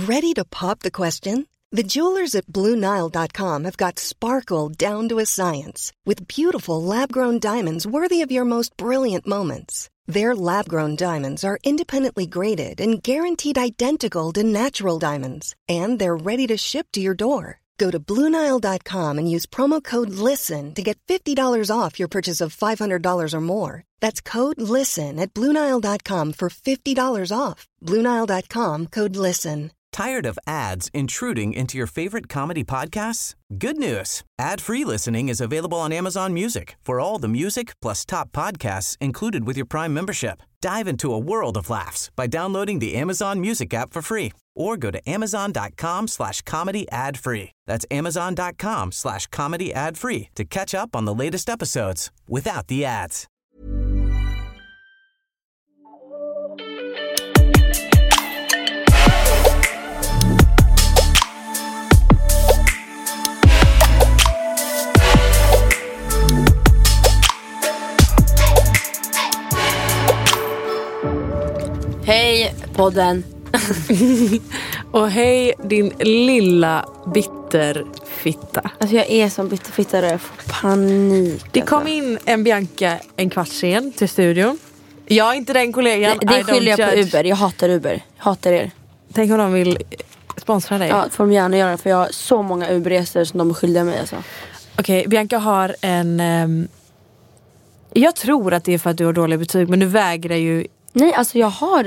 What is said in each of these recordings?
Ready to pop the question? The jewelers at BlueNile.com have got sparkle down to a science with beautiful lab-grown diamonds worthy of your most brilliant moments. Their lab-grown diamonds are independently graded and guaranteed identical to natural diamonds, and they're ready to ship to your door. Go to BlueNile.com and use promo code LISTEN to get $50 off your purchase of $500 or more. That's code LISTEN at BlueNile.com for $50 off. BlueNile.com, code LISTEN. Tired of ads intruding into your favorite comedy podcasts? Good news. Ad-free listening is available on Amazon Music for all the music plus top podcasts included with your Prime membership. Dive into a world of laughs by downloading the Amazon Music app for free or go to amazon.com/comedy ad-free. That's amazon.com/comedy ad-free to catch up on the latest episodes without the ads. Hej podden. Och hej din lilla bitterfitta. Alltså jag är som bitterfitta och jag får panik. Det kom in en Bianca en kvart sen till studion. Jag är inte den kollegan. Det skyller jag på Uber. Jag hatar Uber. Jag hatar er. Tänk om de vill sponsra dig. Ja, det får de gärna göra. För jag har så många Uberresor som de är skyldiga mig alltså. Okej, Bianca har en... jag tror att det är för att du har dåliga betyg. Men du vägrar ju... Nej, alltså jag har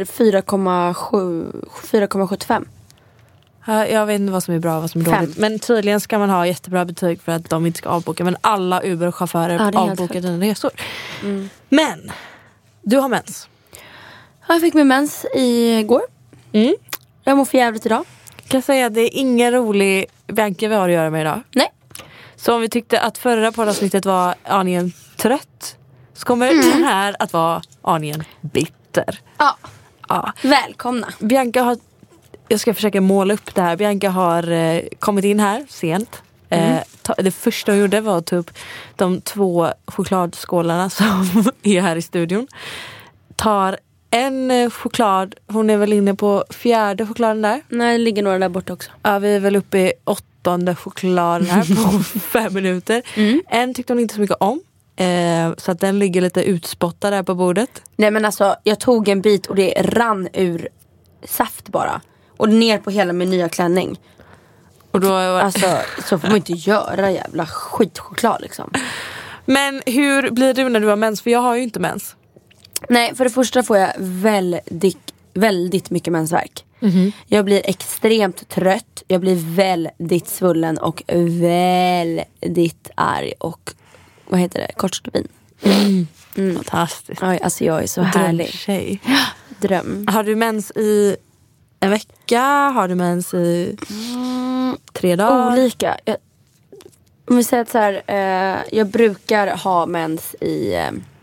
4,75. Jag vet inte vad som är bra och vad som är dåligt. Men tydligen ska man ha jättebra betyg för att de inte ska avboka. Men alla Uber-chaufförer avbokar dina resor. Men, du har mens. Ja, jag fick min mens igår. Jag mår för jävligt idag. Kan jag säga att det är ingen rolig Bianca vi har att göra med idag. Nej. Så om vi tyckte att förra poddavsnittet var aningen trött, så kommer det här att vara aningen bitter. Ja. Välkomna. Bianca har... Jag ska försöka måla upp det här. Bianca har kommit in här sent. Det första hon gjorde var att ta upp de 2 chokladskålarna som är här i studion. Tar en choklad. Hon är väl inne på 4:e chokladen där. Nej, det ligger några där borta också. Ja, vi är väl uppe i 8:e chokladen här på 5 minuter. En tyckte hon inte så mycket om. Så att den ligger lite utspottad där på bordet. Nej, men alltså jag tog en bit och det rann ur saft bara. Och ner på hela min nya klänning. Och då alltså, så får man inte göra jävla skitchoklad liksom. Men hur blir du när du har mens? För jag har ju inte mens. Nej, för det första får jag väldigt mycket mensvärk. Jag blir extremt trött. Jag blir väldigt svullen och väldigt arg. Och vad heter det? Kortstubin. Fantastiskt. Oj, alltså jag är så härlig. Tjej. Dröm. Har du mens i en vecka? Har du mens i 3 dagar? Olika. Om vi säger att så här, jag brukar ha mens i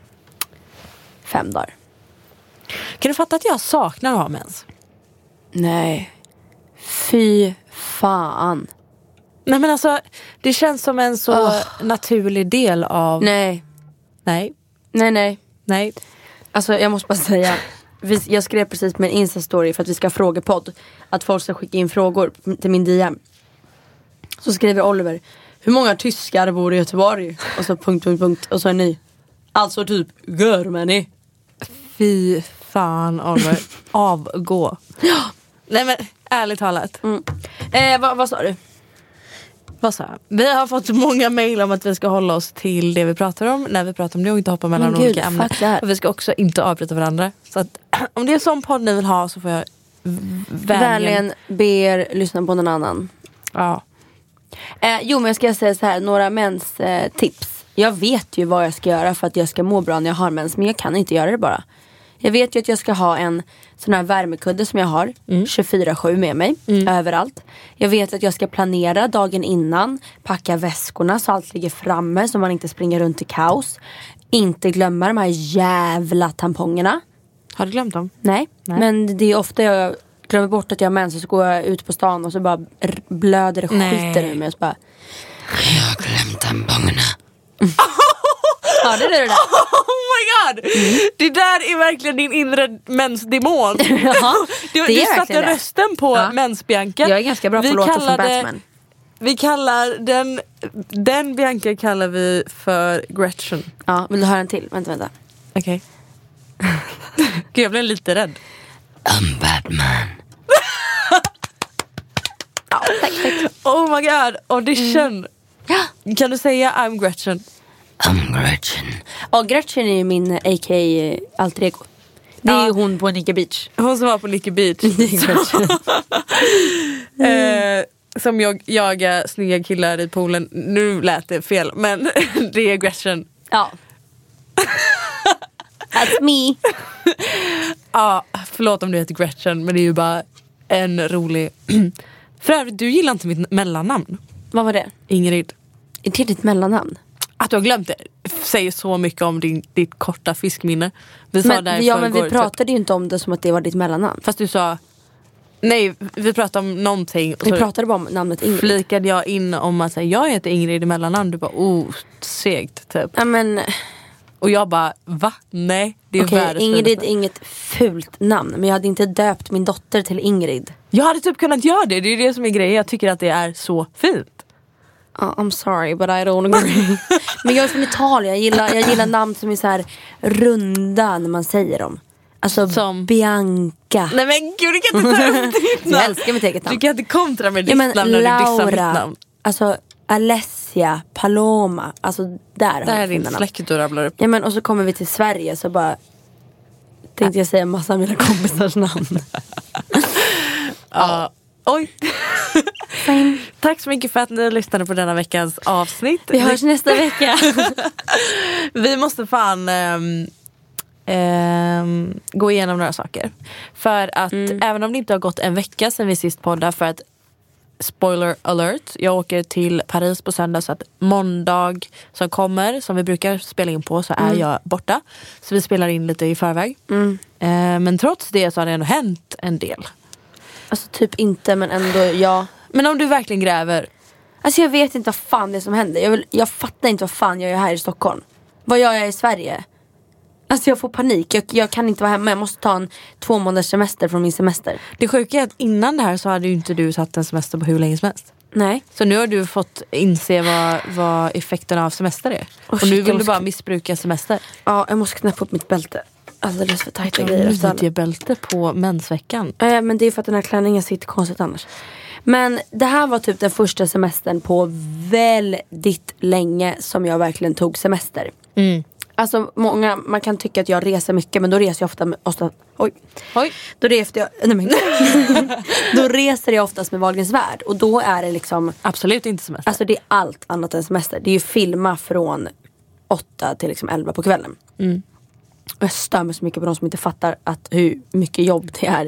5 dagar. Kan du fatta att jag saknar att ha mens? Nej. Fy fan. Nej, men alltså, det känns som en så naturlig del av... Nej. Alltså jag måste bara säga, jag skrev precis med en Insta-story för att vi ska ha frågepodd, att folk ska skicka in frågor till min DM. Så skriver Oliver: hur många tyskar bor i Göteborg? Och så ... och så är ni. Alltså typ Germany. Fy fan, Oliver. Avgå. Nej, men ärligt talat. Vad sa du? Vi har fått många mejl om att vi ska hålla oss till det vi pratar om när vi pratar om det och inte hoppa mellan olika ämnen. Och vi ska också inte avbryta varandra. Så att, om det är sån podd ni vill ha så får jag vänligen ber lyssna på någon annan. Ja. Jo, men jag ska säga så här, några mens tips. Jag vet ju vad jag ska göra för att jag ska må bra när jag har mens, men jag kan inte göra det bara. Jag vet ju att jag ska ha en sån här värmekudde som jag har 24/7 med mig överallt. Jag vet att jag ska planera dagen innan, packa väskorna så allt ligger framme så man inte springer runt i kaos. Inte glömma de här jävla tampongerna. Har du glömt dem? Nej. Men det är ofta jag glömmer bort att jag har mens och så går jag ut på stan och så bara blöder det skiter ur mig och så bara, jag har glömt tampongerna. Hörde du det där? Oh my god! Det där är verkligen din inre mensdemon. Ja, du satte rösten på mensbianca. Jag är ganska bra på att låta som Batman. Vi kallar den Bianca kallar vi för Gretchen. Ja, vill du höra en till? Vänta. Okej. Gud, jag blev lite rädd. I'm Batman. Ja, tack. Oh my god, audition. Ja. Kan du säga I'm Gretchen? I'm Gretchen. Och Gretchen är ju min a.k.a. alter ego. Det är ju hon på Nicky Beach. Hon som var på Nicky Beach. Som jag jagar snygga killar i poolen. Nu lät det fel, men det är Gretchen. Ja. That's me. Ja, förlåt om du heter Gretchen, men det är ju bara en rolig... För övrigt, du gillar inte mitt mellannamn. Vad var det? Ingrid. Är det ditt mellannamn? Att du har glömt det säger så mycket om ditt korta fiskminne. Vi pratade ju inte om det som att det var ditt mellannamn. Fast du sa... Nej, vi pratade om någonting. Vi pratade bara om namnet Ingrid. Flikade jag in om att säga, jag heter Ingrid i mellannamn. Du bara, segt typ. Ja, men... Och jag bara, va? Nej, det är världens Ingrid är inget fult namn. Men jag hade inte döpt min dotter till Ingrid. Jag hade typ kunnat göra det. Det är det som är grejen. Jag tycker att det är så fint. I'm sorry, but I don't agree. Men jag är från Italien. Jag gillar namn som är så här runda när man säger dem. Alltså som Bianca. Nej men gud, du kan inte ta upp ditt namn. Jag älskar mitt eget namn. Du kan inte kontra med ditt namn när du dissar mitt namn. Alltså Alessia, Paloma. Alltså där är din släkt du rabblar upp. Ja, men och så kommer vi till Sverige så bara tänkte jag säga en massa av mina kompisars namn. Oj. Tack så mycket för att ni lyssnade på denna veckans avsnitt. Vi hörs nästa vecka. Vi måste fan gå igenom några saker. För att även om det inte har gått en vecka sedan vi sist poddade, för att spoiler alert, jag åker till Paris på söndag, så att måndag som kommer, som vi brukar spela in på, så är jag borta. Så vi spelar in lite i förväg. Men trots det så har det ändå hänt en del. Alltså typ inte, men ändå ja. Men om du verkligen gräver. Alltså jag vet inte vad fan det är som händer. Jag fattar inte vad fan jag gör här i Stockholm. Vad gör jag i Sverige? Alltså jag får panik. Jag kan inte vara hemma. Jag måste ta en 2 månaders semester från min semester. Det sjuka är att innan det här så hade ju inte du satt en semester på hur länge som helst. Nej. Så nu har du fått inse vad effekten av semester är. Och nu vill du bara missbruka semester. Ja, jag måste knäppa upp mitt bälte. Alldeles för tajta grejer. Midjebälte på mensveckan. Men det är för att den här klänningen sitter konstigt annars. Men det här var typ den första semestern på väldigt länge som jag verkligen tog semester. Alltså man kan tycka att jag reser mycket, men då reser jag ofta Oj. Då reser jag oftast med Wahlgrens värld. Och då är det liksom absolut inte semester. Alltså det är allt annat än semester. Det är ju filma från 8 till liksom 11 på kvällen. Och jag stör mig så mycket på de som inte fattar hur mycket jobb det är.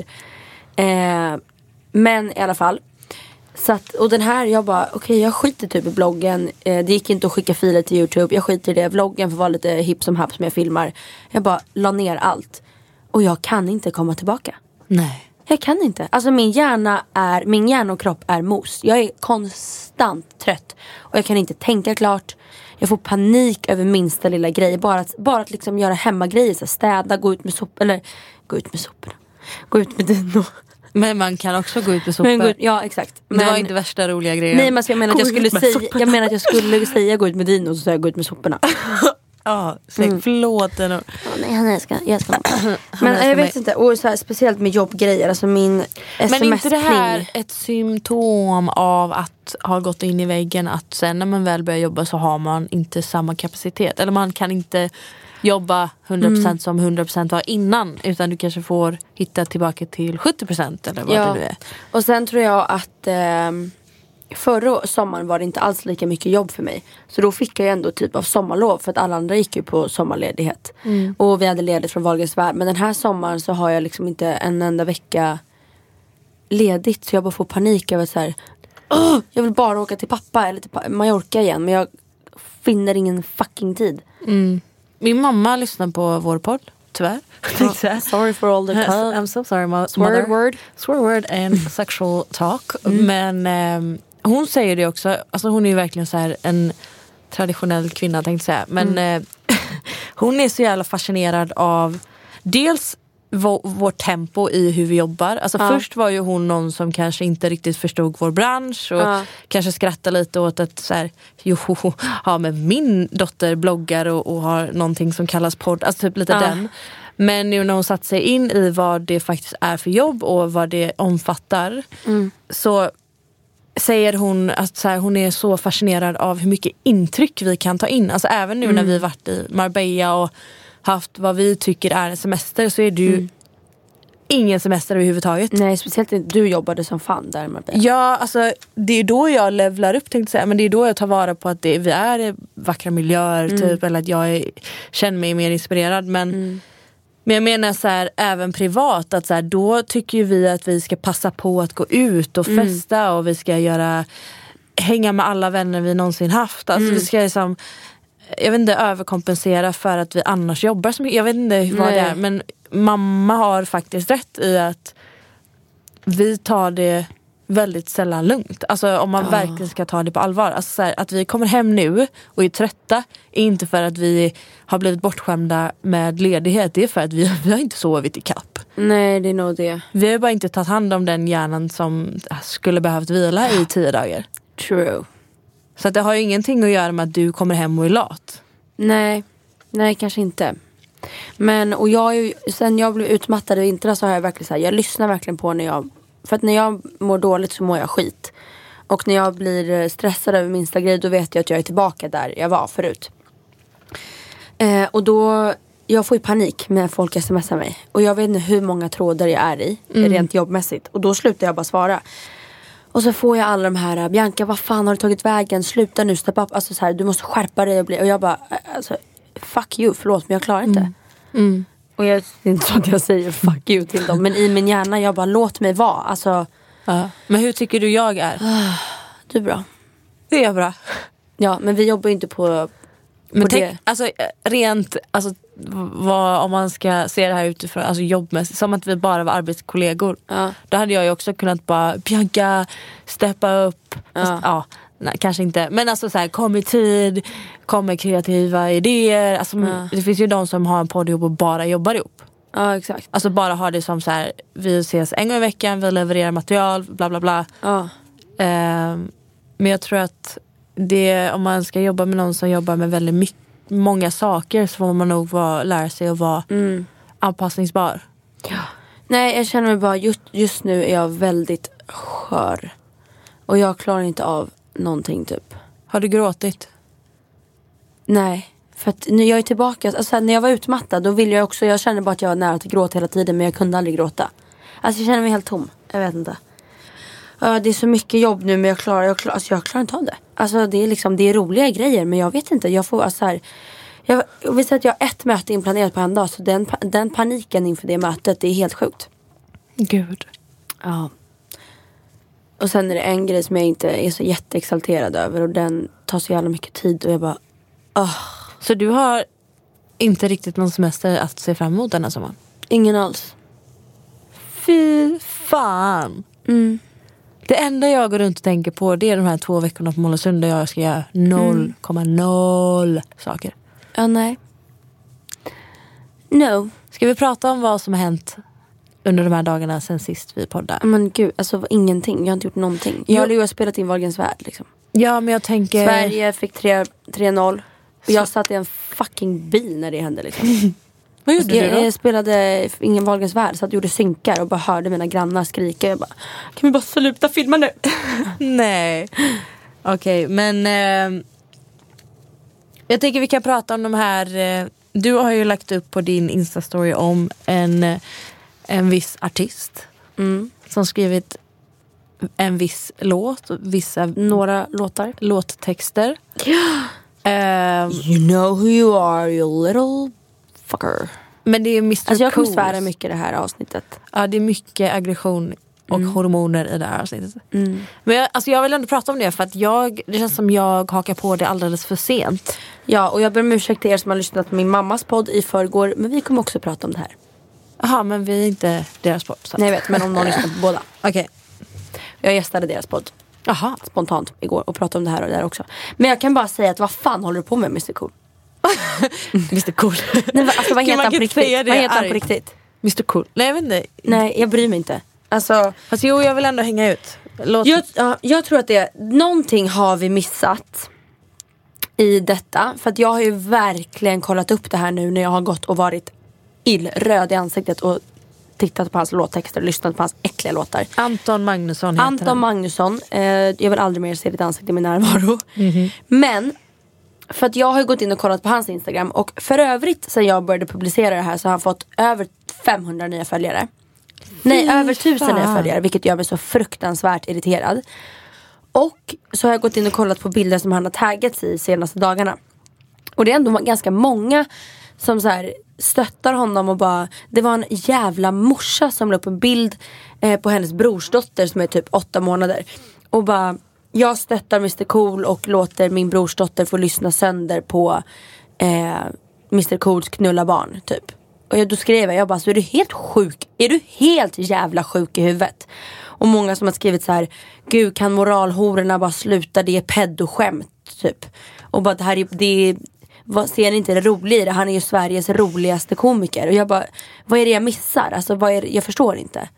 Men i alla fall. Så att, och den här, jag bara, okej, jag skiter typ i bloggen. Det gick inte att skicka filer till YouTube. Jag skiter i det. Vloggen får vara lite hipp som happ som jag filmar. Jag bara la ner allt. Och jag kan inte komma tillbaka. Nej. Jag kan inte. Alltså min hjärna och kropp är mos. Jag är konstant trött. Och jag kan inte tänka klart. Jag får panik över minsta lilla grej. Bara att liksom göra hemmagrejer. Så städa, gå ut med soporna. Gå ut med dino. Men man kan också gå ut med sopor. Ja, exakt. Men det var inte värsta roliga grejer. Nej, men jag menar att jag skulle säga gå ut med dino, och så säger jag gå ut med soporna. Ja, förlåt. Nej, jag ska. Men jag vet inte, och så här, speciellt med jobbgrejer, alltså min SMS-pling. Men inte det här ett symptom av att ha gått in i väggen, att sen när man väl börjar jobba så har man inte samma kapacitet, eller man kan inte jobba 100% som 100% var innan, utan du kanske får hitta tillbaka till 70% eller vad det nu är. Och sen tror jag att förra sommaren var det inte alls lika mycket jobb för mig. Så då fick jag ändå typ av sommarlov, för att alla andra gick ju på sommarledighet. Och vi hade ledigt från Wahlgrens värld. Men den här sommaren så har jag liksom inte en enda vecka ledigt. Så jag bara får panik över så här, jag vill bara åka till pappa eller till Mallorca igen, men jag finner ingen fucking tid. Min mamma lyssnar på vår podd, tyvärr. Sorry for all the time. I'm so sorry, mother. Swear word and sexual talk. Men hon säger det också. Alltså hon är ju verkligen så här en traditionell kvinna, tänkte jag säga. Men hon är så jävla fascinerad av dels vårt tempo i hur vi jobbar. Alltså först var ju hon någon som kanske inte riktigt förstod vår bransch och kanske skrattade lite åt att så här, men min dotter bloggar och har någonting som kallas podd, alltså typ lite den. Men nu när hon satt sig in i vad det faktiskt är för jobb och vad det omfattar så säger hon att så här, hon är så fascinerad av hur mycket intryck vi kan ta in. Alltså även nu när vi varit i Marbella och haft vad vi tycker är en semester, så är det ju ingen semester överhuvudtaget. Nej, speciellt inte du jobbade som fan där i Marbella. Ja, alltså det är då jag levlar upp, tänkte säga. Men det är då jag tar vara på att vi är i vackra miljöer typ, eller att jag känner mig mer inspirerad. Men jag menar så här, även privat, att så här, då tycker vi att vi ska passa på att gå ut och festa och vi ska hänga med alla vänner vi någonsin haft. Alltså vi ska liksom, jag vet inte, överkompensera för att vi annars jobbar så mycket. Jag vet inte vad det är, men mamma har faktiskt rätt i att vi tar det väldigt sällan lugnt. Alltså om man verkligen ska ta det på allvar. Alltså så här, att vi kommer hem nu och är trötta är inte för att vi har blivit bortskämda med ledighet. Det är för att vi har inte sovit i kapp. Nej, det är nog det. Vi har bara inte tagit hand om den hjärnan som skulle behövt vila i 10 dagar. True. Så att det har ju ingenting att göra med att du kommer hem och är lat. Nej, kanske inte. Men, och sen jag blev utmattad i vintras så har jag verkligen så här, jag lyssnar verkligen på för att när jag mår dåligt så mår jag skit. Och när jag blir stressad över minsta grej, då vet jag att jag är tillbaka där jag var förut. Och då, jag får ju panik när folk smsar mig. Och jag vet inte hur många trådar jag är i, rent jobbmässigt. Och då slutar jag bara svara. Och så får jag alla de här, Bianca, vad fan har du tagit vägen? Sluta nu, step up. Alltså så här, du måste skärpa dig. Och jag bara, alltså, fuck you, förlåt, men jag klarar inte. Och jag är inte så att jag säger fuck you till dem. Men i min hjärna, jag bara, låt mig vara. Alltså, men hur tycker du jag är? Du är bra. Det är bra. Ja, men vi jobbar ju inte på men det. Tänk, alltså rent, alltså om man ska se det här utifrån, alltså jobbmässigt, som att vi bara var arbetskollegor. Då hade jag ju också kunnat bara, Bianca, steppa upp. Fast, nej, kanske inte. Men alltså så här, kom i tid, kom med kreativa idéer. Alltså, det finns ju de som har en podd ihop och bara jobbar ihop. Ja, exakt. Alltså bara har det som så här, vi ses en gång i veckan, vi levererar material, bla bla bla. Men jag tror att om man ska jobba med någon som jobbar med väldigt många saker, så får man nog lära sig att vara anpassningsbar. Ja. Nej, jag känner mig bara, just nu är jag väldigt skör. Och jag klarar inte av någonting typ. Har du gråtit? Nej, för att när jag är tillbaka, alltså när jag var utmattad, då ville jag också, jag kände bara att jag var nära till gråta hela tiden, men jag kunde aldrig gråta. Alltså jag känner mig helt tom, jag vet inte. Det är så mycket jobb nu, men jag klarar inte av det. Alltså det är liksom, det är roliga grejer, men jag vet inte, jag får alltså här, jag visste att jag har ett möte inplanerat på en dag, så den paniken inför det mötet, det är helt sjukt. Gud. Ja. Och sen är det en grej som jag inte är så jätteexalterad över, och den tar så jävla mycket tid, och jag bara Så du har inte riktigt någon semester att se fram emot denna sommaren? Ingen alls. Fy fan. Det enda jag går runt och tänker på, det är de här 2 veckorna på Målesund där jag ska göra 0,0 saker. Ja, nej. No. Ska vi prata om vad som har hänt under de här dagarna sen sist vi poddade? Men gud, alltså ingenting. Jag har inte gjort någonting. Jag har spelat in Wahlgrens värld liksom. Ja, men jag tänker... Sverige fick 3-0. Och jag satt i en fucking bil när det hände liksom. Vad gjorde du då? Jag spelade ingen Wahlgrens värld, så att jag gjorde synkar och bara hörde mina grannar skrika. Jag bara, kan vi bara sluta filma nu? Nej. Okej, men jag tänker vi kan prata om de här. Du har ju lagt upp på din Insta-story om en viss artist som skrivit en viss låt, några låttexter. You know who you are, you little fucker. Men det är Mr. Alltså jag kommer Cools. svära mycket i det här avsnittet. Ja, det är mycket aggression och hormoner i det här avsnittet. Men jag vill ändå prata om det, för att det känns som jag hakar på det alldeles för sent. Ja, och jag ber om ursäkt till er som har lyssnat på min mammas podd i förrgår, men vi kommer också prata om det här. Jaha, men vi är inte deras podd. Så. Nej, jag vet, men om någon lyssnar på båda. Okej. Jag gästade deras podd. Aha. Spontant igår och pratade om det här och det där också. Men jag kan bara säga att vad fan håller du på med, Mr. Cool? Mr Cool. Nej, alltså vad heter han på riktigt? Vad heter han på riktigt? Mr Cool. Nej, jag vet inte. Nej, jag bryr mig inte. Alltså jo, jag vill ändå hänga ut. Jag tror att någonting har vi missat i detta. För att jag har ju verkligen kollat upp det här nu när jag har gått och varit illröd i ansiktet och tittat på hans låttexter och lyssnat på hans äckliga låtar. Anton Magnusson heter Anton Magnusson. Jag vill aldrig mer se ditt ansikte i min närvaro. Men för att jag har gått in och kollat på hans Instagram. Och för övrigt sen jag började publicera det här så har han fått över 500 nya följare. Nej, över 1000 nya följare. Vilket gör mig så fruktansvärt irriterad. Och så har jag gått in och kollat på bilder som han har taggats i senaste dagarna. Och det är ändå ganska många som så här stöttar honom och bara... Det var en jävla morsa som la upp en bild på hennes brorsdotter som är typ 8 månader. Och bara, jag stöttar Mr Cool och låter min brorsdotter få lyssna sönder på Mr Cools knulla barn typ. Och då skrev jag bara, så är du helt sjuk? Är du helt jävla sjuk i huvudet? Och många som har skrivit så här: gud, kan moralhororna bara sluta? Det är pedoskämt typ. Och bara, ser ni inte det roliga i det? Han är ju Sveriges roligaste komiker. Och jag bara, vad är det jag missar? Alltså jag förstår inte.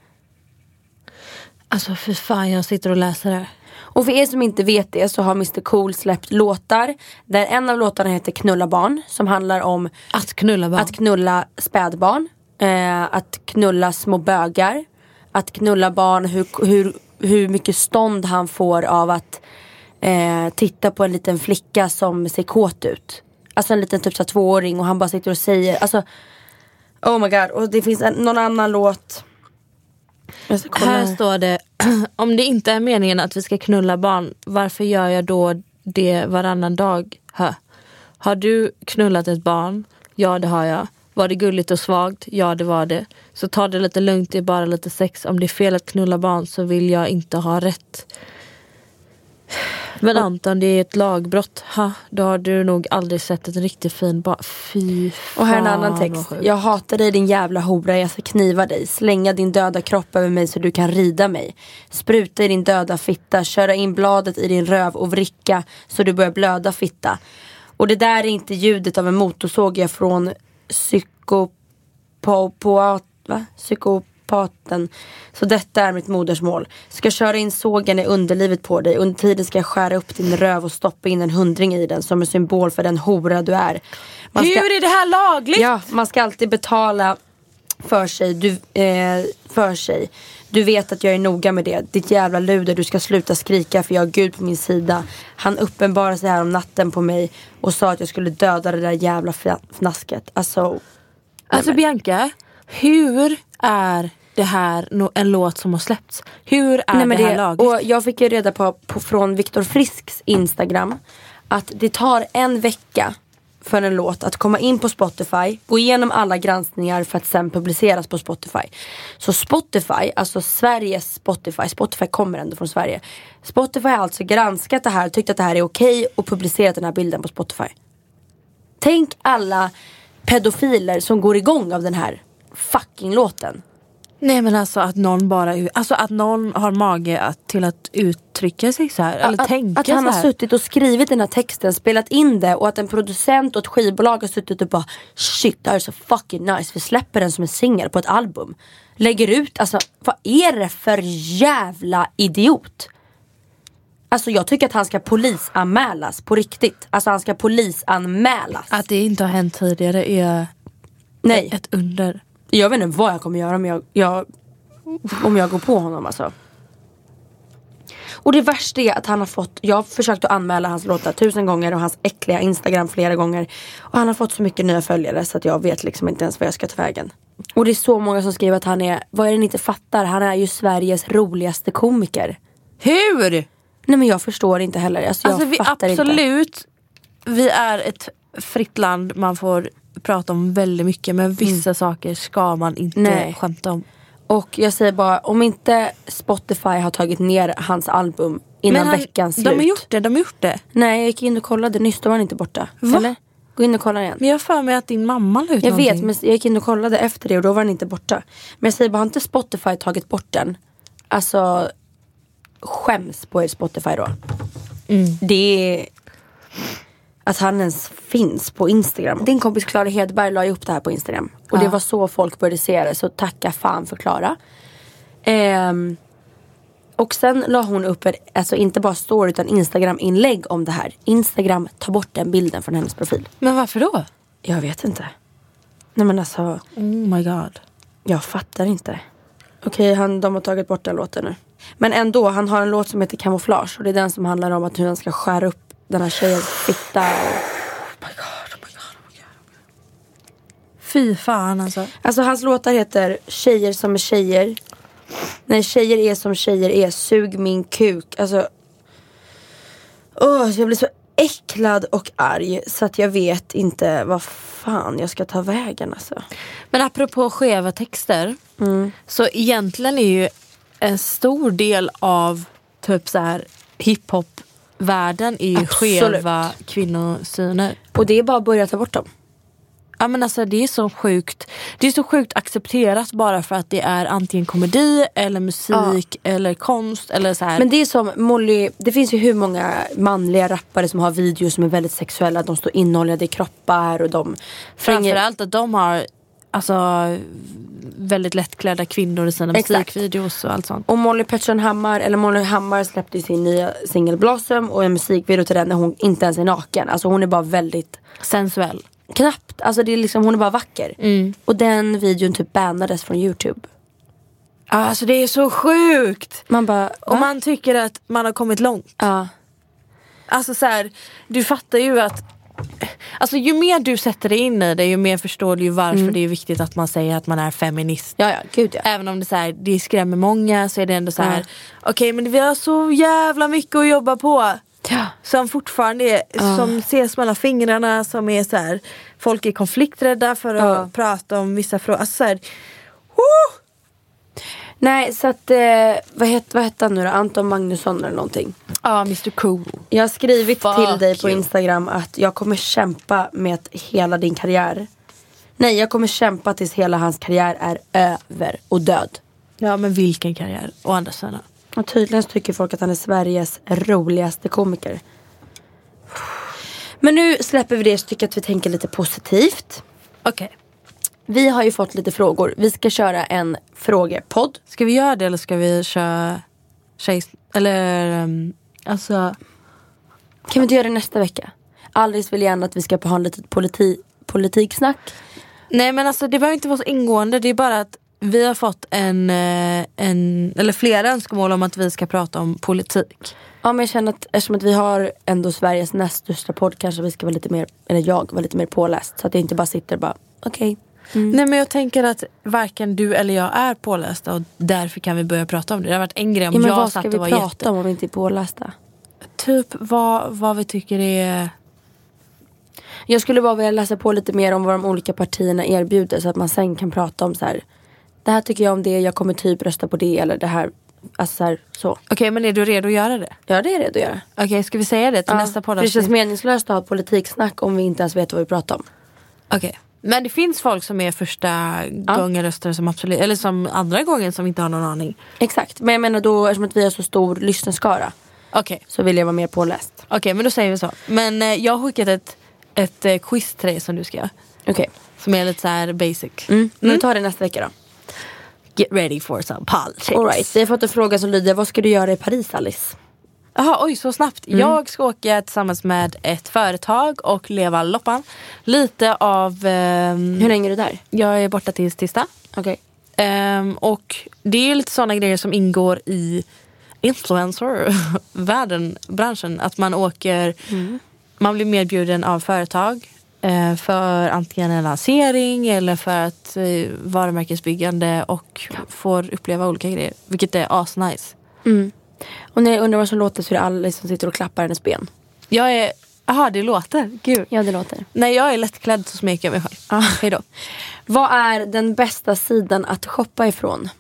Alltså för fan, jag sitter och läser det. Och för er som inte vet det så har Mr Cool släppt låtar. Där en av låtarna heter Knulla barn. Som handlar om att knulla barn. Att knulla spädbarn. Att knulla små bögar. Att knulla barn. Hur mycket stånd han får av att titta på en liten flicka som ser kåt ut. Alltså en liten typ så 2-åring. Och han bara sitter och säger, alltså, oh my god. Och det finns någon annan låt. Här står det: om det inte är meningen att vi ska knulla barn, varför gör jag då det varannan dag? Har du knullat ett barn? Ja, det har jag. Var det gulligt och svagt? Ja, det var det. Så ta det lite lugnt, det är bara lite sex. Om det är fel att knulla barn så vill jag inte ha rätt. Men Anton, det är ett lagbrott. Då har du nog aldrig sett ett riktigt fint barn. Fy fan. Och här är en annan text. Jag hatar dig, din jävla hora. Jag ska kniva dig. Slänga din döda kropp över mig så du kan rida mig. Spruta i din döda fitta. Köra in bladet i din röv och vricka så du börjar blöda fitta. Och det där är inte ljudet av en motorsåg jag från psykopaten. Så detta är mitt modersmål. Ska köra in sågen i underlivet på dig. Under tiden ska jag skära upp din röv och stoppa in en 100 i den som en symbol för den hora du är. Hur är det här lagligt? Ja, man ska alltid betala för sig. Du vet att jag är noga med det. Ditt jävla luder, du ska sluta skrika för jag har Gud på min sida. Han uppenbarade sig här om natten på mig och sa att jag skulle döda det där jävla fnasket. Alltså Bianca, hur är det här en låt som har släppts? Hur är det här lagligt? Och jag fick ju reda på från Viktor Frisks Instagram att det tar 1 vecka för en låt att komma in på Spotify, gå igenom alla granskningar för att sen publiceras på Spotify. Så Spotify, alltså Sveriges Spotify kommer ändå från Sverige. Spotify har alltså granskat det här, tyckt att det här är okej och publicerat den här bilden på Spotify. Tänk alla pedofiler som går igång av den här fucking låten. Nej, men alltså att någon att någon har mage till att uttrycka sig så här eller tänka så här. Att han har suttit och skrivit den här texten, spelat in det och att en producent och ett skivbolag har suttit och bara shit, det här är så fucking nice. Vi släpper den som en singel på ett album. Lägger ut, alltså vad är det för jävla idiot? Alltså jag tycker att han ska polisanmälas på riktigt. Alltså han ska polisanmälas. Att det inte har hänt tidigare är ett under. Jag vet inte vad jag kommer göra om jag går på honom alltså. Och det värsta är att han har fått, jag har försökt att anmäla hans låtar 1000 gånger och hans äckliga Instagram flera gånger. Och han har fått så mycket nya följare så att jag vet liksom inte ens vad jag ska ta vägen. Och det är så många som skriver att han är, vad är det ni inte fattar? Han är ju Sveriges roligaste komiker. Hur? Nej, men jag förstår inte heller. Alltså vi fattar absolut inte. Vi är ett fritt land. Man får prata om väldigt mycket. Men vissa saker ska man inte skämta om. Och jag säger bara, om inte Spotify har tagit ner hans album innan veckans slut. De har gjort det. Nej, jag gick in och kollade. Nyss då var han inte borta. Va? Eller? Gå in och kolla igen. Men jag för mig att din mamma la ut jag någonting. vet, men jag gick in och kollade efter det och då var han inte borta. Men jag säger bara, har inte Spotify tagit bort den? Alltså, skäms på er Spotify då. Det är att han ens finns på Instagram. Din kompis Klara Hedberg la ju upp det här på Instagram. Och det var så folk började se det. Så tacka fan för Klara. Och sen la hon upp alltså inte bara story utan Instagram-inlägg om det här. Instagram tar bort den bilden från hennes profil. Men varför då? Jag vet inte. Nej men alltså. Oh my god. Jag fattar inte. Okej, de har tagit bort den låten nu. Men ändå, han har en låt som heter Camouflage. Och det är den som handlar om att hur han ska skära upp den här tjejens fitta. Oh my god. Fy fan alltså. Alltså hans låtar heter Tjejer som är tjejer. Nej, tjejer är som tjejer är. Sug min kuk. Alltså. Jag blir så äcklad och arg. Så att jag vet inte vad fan jag ska ta vägen alltså. Men apropå skeva texter. Så egentligen är ju en stor del av typ så här hiphop-världen är ju skeva kvinnosyner. Och det är bara att börja ta bort dem. Ja men alltså det är så sjukt. Det är så sjukt accepterat bara för att det är antingen komedi eller musik eller konst eller så här. Men det är som Molly, det finns ju hur många manliga rappare som har videos som är väldigt sexuella. De står innehållade i kroppar och de framförallt att de har alltså väldigt lättklädda kvinnor i sina musikvideos och allt sånt. Och Molly Petronhammar, eller Molly Hammar släppte sin nya singel Blossom och en musikvideo till den när hon inte ens är naken. Alltså hon är bara väldigt sensuell. Knappt, alltså det är liksom, hon är bara vacker. Och den videon typ bannades från YouTube. Alltså det är så sjukt. Man bara, och man tycker att man har kommit långt. Ja. Alltså så här, du fattar ju att alltså ju mer du sätter dig in i det, ju mer förstår du ju varför det är viktigt att man säger att man är feminist. Ja, gud ja. Även om det så här, det skrämmer många, så är det ändå så här okej, men vi har så jävla mycket att jobba på. Ja. Som fortfarande är, som ses mellan fingrarna, som är så här, folk är konflikträdda för att prata om vissa frågor. Alltså så här, Nej, så att vad heter han nu då? Anton Magnusson eller någonting. Ja, Mr. Cool. Jag har skrivit till dig på Instagram att jag kommer kämpa med att hela din karriär. Nej, jag kommer kämpa tills hela hans karriär är över och död. Ja, men vilken karriär? Och andra sidan. Och tydligen tycker folk att han är Sveriges roligaste komiker. Men nu släpper vi det, så tycker jag att vi tänker lite positivt. Okej. Vi har ju fått lite frågor. Vi ska köra en frågepodd. Ska vi göra det eller ska vi köra alltså kan vi inte göra det nästa vecka? Alice vill gärna att vi ska ha en litet politiksnack. Nej, men alltså det behöver inte vara så ingående. Det är bara att vi har fått eller flera önskemål om att vi ska prata om politik. Ja, men jag känner att eftersom att vi har ändå Sveriges näst största podd, kanske vi ska vara lite mer, eller jag var lite mer påläst. Så att jag inte bara sitter och bara, okej. Nej, men jag tänker att varken du eller jag är pålästa, och därför kan vi börja prata om det. Det har varit en grej om men jag vad satt ska och vi var prata om vi inte är pålästa? Typ vad vi tycker är. Jag skulle bara vilja läsa på lite mer om vad de olika partierna erbjuder, så att man sen kan prata om så här: det här tycker jag om det, jag kommer typ rösta på det, eller det här, alltså så här, så. Okej, men är du redo att göra det? Ja, det är redo att göra. Okej, ska vi säga det till nästa podd? Det känns meningslöst att ha politiksnack om vi inte ens vet vad vi pratar om. Okej. Men det finns folk som är första gången röstare som absolut, eller som andra gången som inte har någon aning. Exakt, men jag menar då, eftersom att vi har så stor lyssnarskara, så vill jag vara mer påläst. Okej, men då säger vi så. Men jag har skickat ett quiz till dig som du ska göra. Okej. Som är lite så här basic. Nu tar det nästa vecka då. Get ready for some politics. All right. Vi har fått en fråga som lyder: vad ska du göra i Paris, Alice? Jaha, oj, så snabbt. Jag ska åka tillsammans med ett företag och leva loppan. Lite av hur länge är du där? Jag är borta tills tisdag. Okej. Och det är lite sådana grejer som ingår i influencer-världen, branschen. Att man åker, man blir medbjuden av företag för antingen en lansering eller för att varumärkesbyggande, och får uppleva olika grejer, vilket är asnice. Och när jag undrar vad som låter, så är det Alice som sitter och klappar hennes ben. Jag är, det låter. Gud. Ja, det låter. När jag är lättklädd så smeker jag mig själv. Hej då. Vad är den bästa sidan att shoppa ifrån?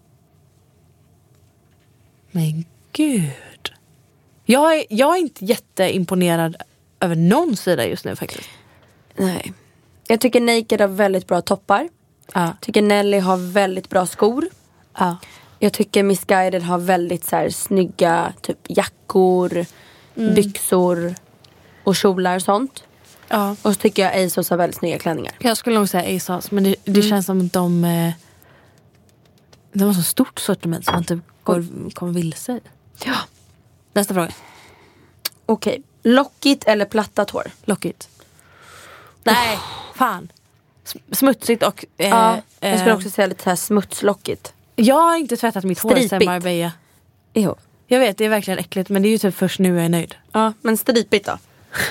Men gud. Jag är inte jätteimponerad över någon sida just nu faktiskt. Nej. Jag tycker Naked har väldigt bra toppar. Tycker Nelly har väldigt bra skor. Jag tycker Missguided har väldigt så här snygga typ jackor, byxor och kjolar och sånt. Ja. Och så tycker jag ASOS har väldigt snygga klänningar. Jag skulle nog säga ASOS. Men det känns som att de har så stort sortiment som man typ kommer vilse i. Ja. Nästa fråga. Okej. Lockigt eller plattat hår? Lockigt. Nej, fan. Smutsigt och... Ja, jag skulle också säga lite så här smutslockigt. Jag har inte tvättat mitt hår sen Marbella. Jo. Jag vet, det är verkligen äckligt. Men det är ju typ först nu jag är nöjd. Ja, men stripigt då.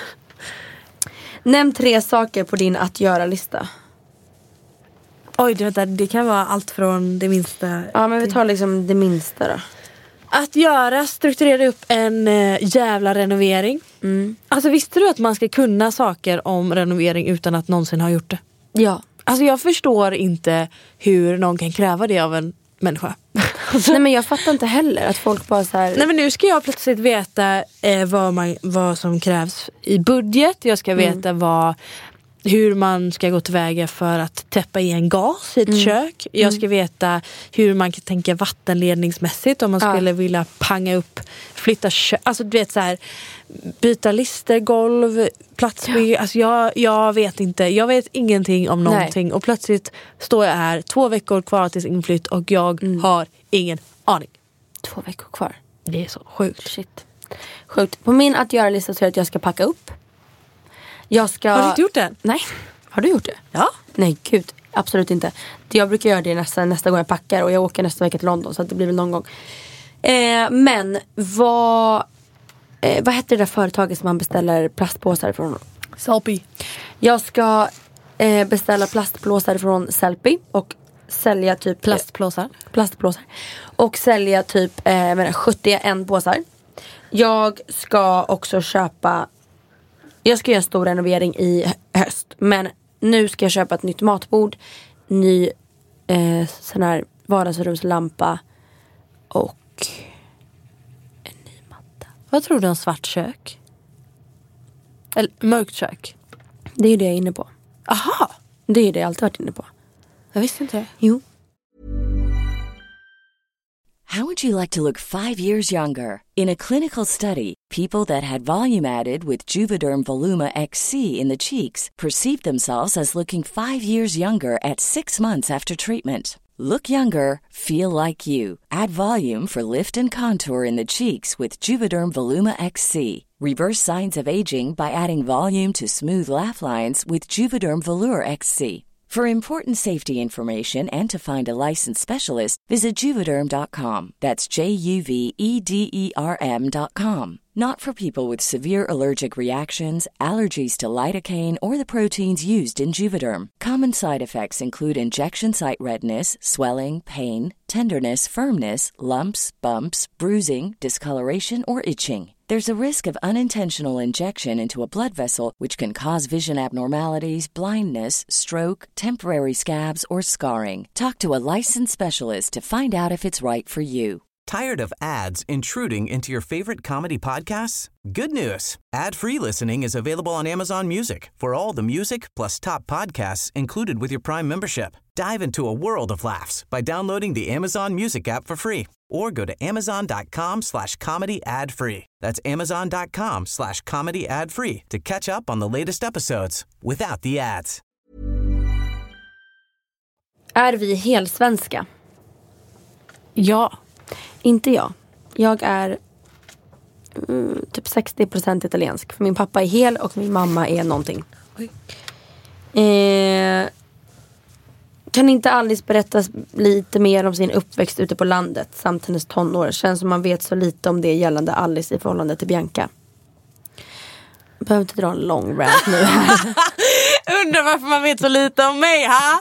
Nämn 3 saker på din att göra-lista. Oj, det kan vara allt från det minsta... Ja, men vi tar liksom det minsta då. Att strukturera upp en jävla renovering. Alltså visste du att man ska kunna saker om renovering utan att någonsin ha gjort det? Ja. Alltså jag förstår inte hur någon kan kräva det av en människa. Nej, men jag fattar inte heller att folk bara så här... Nej, men nu ska jag plötsligt veta vad som krävs i budget. Jag ska veta hur man ska gå tillväga för att täppa i en gas i ett kök. Jag ska veta hur man kan tänka vattenledningsmässigt om man skulle vilja panga upp, flytta kök. Alltså du vet så här, byta lister, golv, platsbygge. Alltså jag vet inte. Jag vet ingenting om någonting. Nej. Och plötsligt står jag här 2 veckor kvar tills inflytt och jag har ingen aning. 2 veckor kvar. Det är så sjukt. Shit. Sjukt. På min att göra-lista så är det att jag ska packa upp. Har du inte gjort det? Nej. Har du gjort det? Ja. Nej, gud. Absolut inte. Jag brukar göra det nästa gång jag packar. Och jag åker nästa vecka till London. Så att det blir väl någon gång. Men vad heter det där företaget som man beställer plastpåsar ifrån? Sellpy. Jag ska beställa plastpåsar från Sellpy. Och sälja typ... Plastpåsar. Och sälja typ 71 påsar. Jag ska också köpa... Jag ska göra en stor renovering i höst. Men nu ska jag köpa ett nytt matbord. Ny sån här vardagsrumslampa. Och en ny matta. Vad tror du om svart kök? Eller mörkt kök? Det är ju det jag är inne på. Aha! Det är ju det jag alltid varit inne på. Jag visste inte det. Jo. How would you like to look 5 years younger? In a clinical study, people that had volume added with Juvederm Voluma XC in the cheeks perceived themselves as looking 5 years younger at 6 months after treatment. Look younger, feel like you. Add volume for lift and contour in the cheeks with Juvederm Voluma XC. Reverse signs of aging by adding volume to smooth laugh lines with Juvederm Volure XC. For important safety information and to find a licensed specialist, visit Juvederm.com. That's JUVEDERM.com. Not for people with severe allergic reactions, allergies to lidocaine, or the proteins used in Juvederm. Common side effects include injection site redness, swelling, pain, tenderness, firmness, lumps, bumps, bruising, discoloration, or itching. There's a risk of unintentional injection into a blood vessel, which can cause vision abnormalities, blindness, stroke, temporary scabs, or scarring. Talk to a licensed specialist to find out if it's right for you. Tired of ads intruding into your favorite comedy podcasts? Good news. Ad-free listening is available on Amazon Music for all the music plus top podcasts included with your Prime membership. Dive into a world of laughs by downloading the Amazon Music app for free or go to amazon.com/comedy ad-free. That's amazon.com/comedy ad-free to catch up on the latest episodes without the ads. Är vi helsvenska? Ja. Inte jag. Jag är typ 60% italiensk. För min pappa är hel och min mamma är någonting. Kan inte Alice berätta lite mer om sin uppväxt ute på landet samt hennes tonår? Känns som man vet så lite om det gällande Alice i förhållande till Bianca. Jag behöver inte dra en lång rant nu. Undrar varför man vet så lite om mig, ha?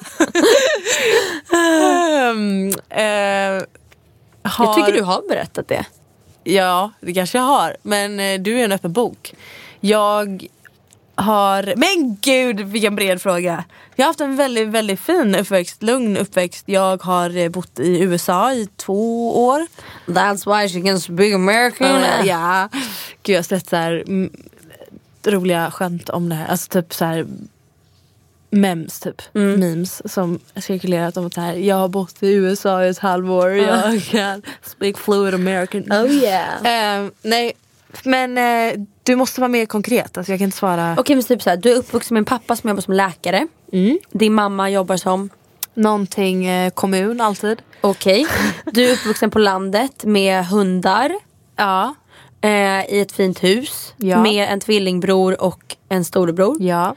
Jag tycker du har berättat det. Ja, det kanske jag har. Men du är en öppen bok. Jag har... Men gud, vilken bred fråga. Jag har haft en väldigt, väldigt fin uppväxt. Lugn uppväxt. Jag har bott i USA i 2 år. That's why she can speak American. Ja. Gud, jag har sett så här roliga skämt om det här. Alltså typ så här... memes typ. Memes som cirkulerat om det här. Jag har bott i USA i ett halvår. Jag kan speak fluid American. Oh yeah. Nej, Men du måste vara mer konkret. Alltså jag kan inte svara. Okej, men typ så här, du är uppvuxen med en pappa som jobbar som läkare. Din mamma jobbar som någonting kommun alltid. Okej. Du är uppvuxen på landet med hundar. Ja. I ett fint hus. Ja. Med en tvillingbror och en storebror. Ja.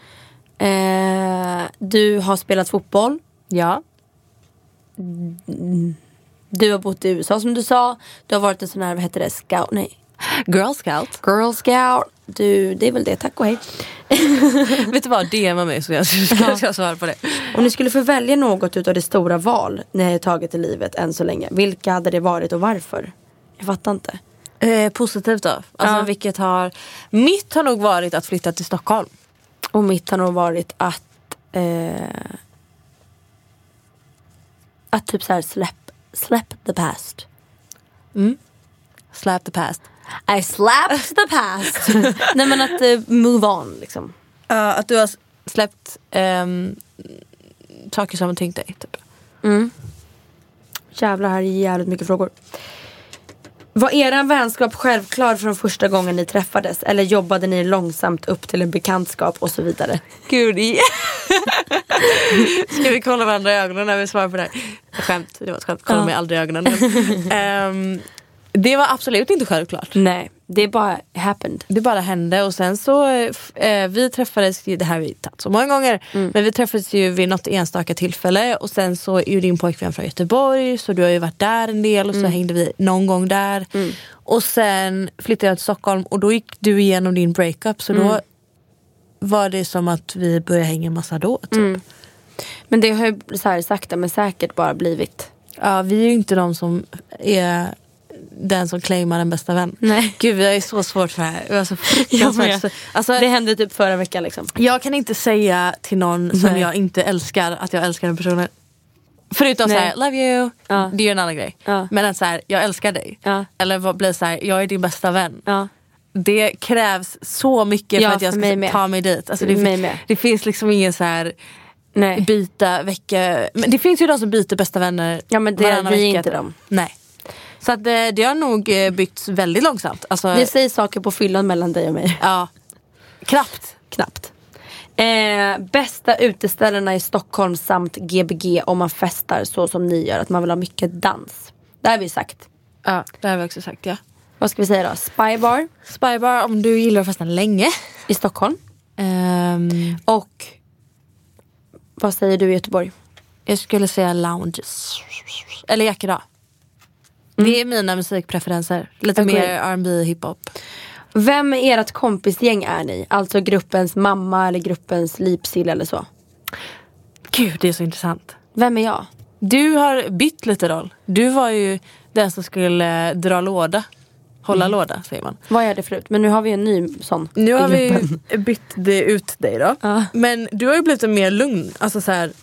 Du har spelat fotboll. Ja. Du har bott i USA som du sa. Du har varit en sån här, vad heter det? Scout? Nej. Girl Scout. Girl Scout. Det är väl det, tack och hej. Vet du vad, DMa mig så jag ska svara på det. Om ni skulle få välja något utav det stora val ni har tagit i livet än så länge, vilka hade det varit och varför? Jag fattar inte. Positivt då. Alltså vilket har... Mitt har nog varit att flytta till Stockholm. Och mitt har nog varit att typ så här släpp the past. Slap the past. I slapped the past. Nej, men att move on liksom. Att du har släppt saker som tänkt dig typ. Jävlar, här är jävligt mycket frågor. Var era vänskap självklar från första gången ni träffades? Eller jobbade ni långsamt upp till en bekantskap och så vidare? Gud, ska vi kolla varandra i ögonen när vi svarar på det här? Skämt, det var ett skämt. Kolla mig aldrig i ögonen. Det var absolut inte självklart. Nej, det bara happened. Det bara hände och sen så vi träffades ju, det här har vi tagit så många gånger, men vi träffades ju vid något enstaka tillfälle och sen så är ju din pojkvän från Göteborg så du har ju varit där en del och så hängde vi någon gång där och sen flyttade jag till Stockholm och då gick du igenom din breakup så då var det som att vi började hänga en massa då typ. Men det har ju så här sakta men säkert bara blivit. Ja, vi är ju inte de som är den som claimar den bästa vän. Nej. Gud, jag är så svårt för det här. Jag är så fruktansvärt. Alltså, det hände typ förra veckan liksom. Jag kan inte säga till någon som jag inte älskar att jag älskar den personen. Förutom så här, love you. Ja. Det är ju en annan grej. Ja. Men att så här, jag älskar dig. Ja. Eller vad blir så här, jag är din bästa vän. Ja. Det krävs så mycket för att jag ska ta mig dit. Alltså det finns liksom ingen så här byta vecka. Men det finns ju de som byter bästa vänner. Ja, men det är vi inte dem. Nej. Så att det har nog byggts väldigt långsamt. Alltså, det säger saker på fyllan mellan dig och mig. Ja. Knappt. Bästa uteställena i Stockholm samt GBG om man festar så som ni gör. Att man vill ha mycket dans. Det har vi sagt. Ja, det har vi också sagt, ja. Vad ska vi säga då? Spybar. Spybar om du gillar att festa länge. I Stockholm. Och vad säger du i Göteborg? Jag skulle säga lounges. Eller Jackedå. Det är mina musikpreferenser. Lite mer R&B, hiphop. Vem i ert kompisgäng är ni? Alltså gruppens mamma eller gruppens lipsill eller så? Gud, det är så intressant. Vem är jag? Du har bytt lite roll. Du var ju den som skulle dra låda. Hålla låda, säger man. Vad är det förut? Men nu har vi en ny sån. Nu har vi bytt ut dig då. Men du har ju blivit en mer lugn. Alltså så här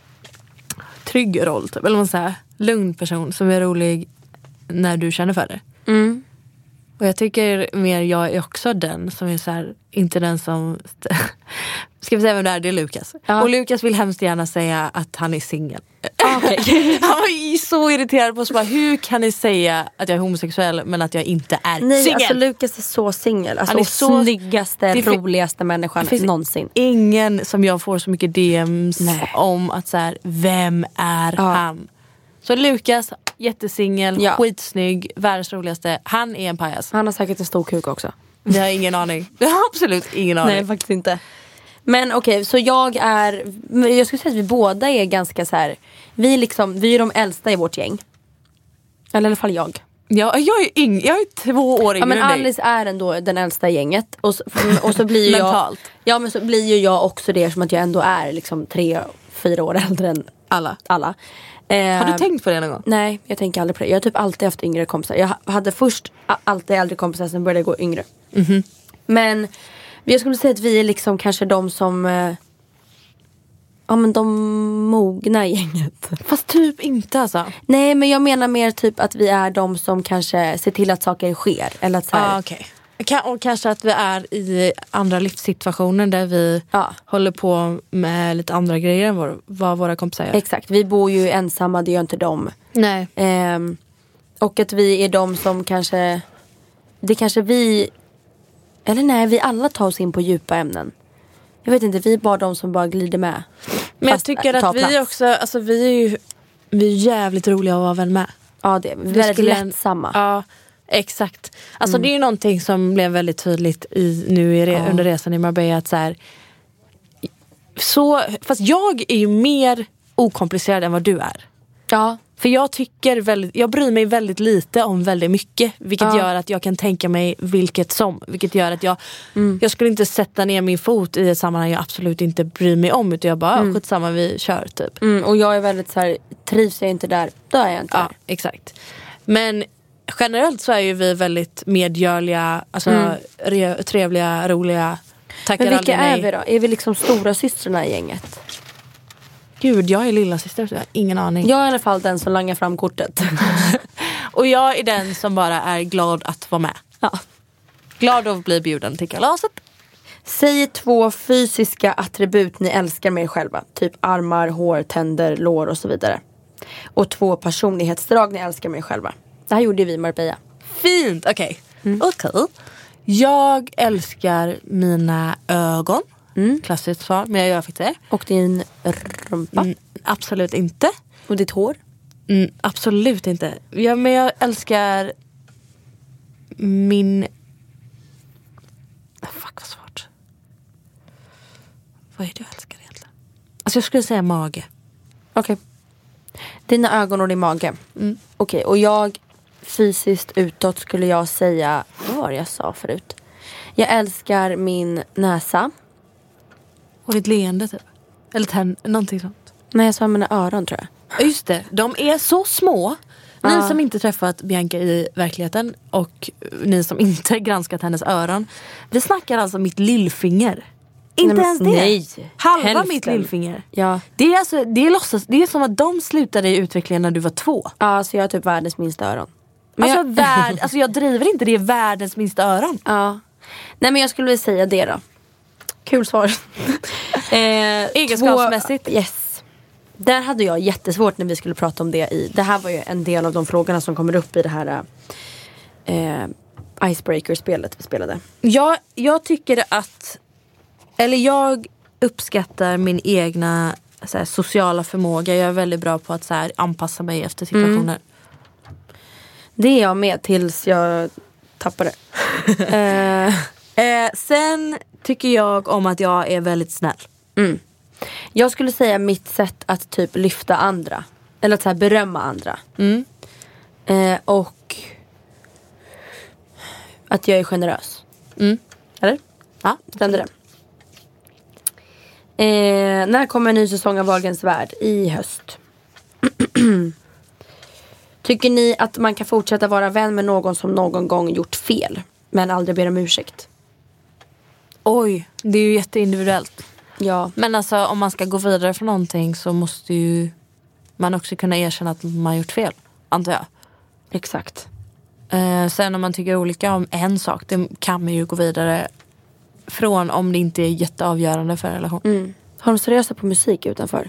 trygg roll typ. Eller man säger lugn person som är rolig när du känner för det. Och jag tycker mer jag är också den som är så här, inte den som ska vi säga vem det är? Det är Lukas. Och Lukas vill hemskt gärna säga att han är singel. Okay. Han var så irriterad på oss bara, hur kan ni säga att jag är homosexuell men att jag inte är singel? Nej, alltså Lukas är så singel. Alltså, han är så snyggaste, roligaste människan någonsin. Ingen som jag får så mycket DMs om att så här, vem är han? Så Lukas, jättesingel, skitsnygg, världens roligaste. Han är en pajas. Han har säkert en stor kuk också. Det har ingen aning. Det har absolut ingen aning. Nej, faktiskt inte. Men okej, så jag skulle säga att vi båda är ganska så här. Vi är de äldsta i vårt gäng. Eller i alla fall jag. Ja, jag är 2 år yngre än dig. Men Alice är ändå den äldsta i gänget. Och så blir ju mentalt. Ja, men så blir ju jag också det som att jag ändå är liksom 3-4 år äldre än alla. Har du tänkt på det någon gång? Nej, jag tänker aldrig på det. Jag har typ alltid haft yngre kompisar. Jag hade först alltid äldre kompisar, sen började jag gå yngre. Men jag skulle säga att vi är liksom kanske de som men de mogna i gänget. Fast typ inte alltså. Nej, men jag menar mer typ att vi är de som kanske ser till att saker sker. Eller att så här, okej. Och kanske att vi är i andra livssituationer där vi håller på med lite andra grejer än vad våra kompisar gör. Exakt, vi bor ju ensamma, det gör inte de. Nej. Och att vi är de som kanske... Det kanske vi Eller nej, vi alla tar oss in på djupa ämnen. Jag vet inte, vi är bara de som bara glider med. Men jag tycker att vi också, alltså vi är jävligt roliga att vara vän med. Ja, det är väldigt lättsamma. Ja, exakt. Alltså det är ju någonting som blev väldigt tydligt under resan i Marbella, att fast jag är ju mer okomplicerad än vad du är. Ja. För jag bryr mig väldigt lite om väldigt mycket. Vilket gör att jag kan tänka mig vilket gör att jag skulle inte sätta ner min fot i ett sammanhang jag absolut inte bryr mig om. Utan jag bara, skitsamma, vi kör typ. Och jag är väldigt så här, trivs jag inte där, då är jag inte där. Exakt. Men generellt så är ju vi väldigt medgörliga, alltså trevliga, roliga. Men vilka är vi då? Är vi liksom stora systrarna i gänget? Gud, jag är lilla syster, så jag har ingen aning. Jag är i alla fall den som langar fram kortet. Och jag är den som bara är glad att vara med. Ja. Glad att bli bjuden till kalaset. Säg 2 fysiska attribut ni älskar med er själva. Typ armar, hår, tänder, lår och så vidare. Och 2 personlighetsdrag ni älskar med er själva. Det här gjorde vi i Marbella. Fint, okej. Okej. Jag älskar mina ögon. Klassiskt svar, men jag gör faktiskt det. Och din rumpa? Absolut inte. Och ditt hår? Absolut inte. Ja, men jag älskar min... Fuck, vad svårt. Vad är det jag älskar egentligen? Alltså jag skulle säga mage. Okej. Dina ögon och din mage. Okej, och jag fysiskt utåt skulle jag säga... Vad var det jag sa förut? Jag älskar min näsa. Och ditt leende typ. Eller någonting sånt. Nej, jag sa mina öron tror jag. Just det, de är så små. Ni som inte träffat Bianca i verkligheten och ni som inte granskat hennes öron. Vi snackar alltså mitt lillfinger. Inte ens det. Nej. Halva Hälften. mitt lillfinger. Ja. Det är alltså, det är som att de slutade i utvecklingen när du var 2. Ja, så jag har typ världens minsta öron. Men alltså jag driver inte, det är världens minsta öron. Ja. Nej, men jag skulle vilja säga det då. Kul svar. Egenskapsmässigt. Yes. Där hade jag jättesvårt när vi skulle prata om det det här var ju en del av de frågorna som kommer upp i det här Icebreaker-spelet vi spelade. Jag tycker att, eller jag uppskattar min egna så här, sociala förmåga. Jag är väldigt bra på att så här, anpassa mig efter situationer. Det är jag med tills jag tappar det. Sen tycker jag om att jag är väldigt snäll. Jag skulle säga mitt sätt att typ lyfta andra. Eller att så här berömma andra. Och att jag är generös. Eller? Ja, stämde det? När kommer en ny säsong av Wahlgrens värld? I höst. Tycker ni att man kan fortsätta vara vän med någon som någon gång gjort fel men aldrig ber om ursäkt? Oj, det är ju jätteindividuellt. Ja. Men alltså om man ska gå vidare från någonting så måste ju man också kunna erkänna att man har gjort fel, antar jag. Exakt. Sen om man tycker olika om en sak, det kan man ju gå vidare från om det inte är jätteavgörande för en relation. Har de seriösa på musik utanför?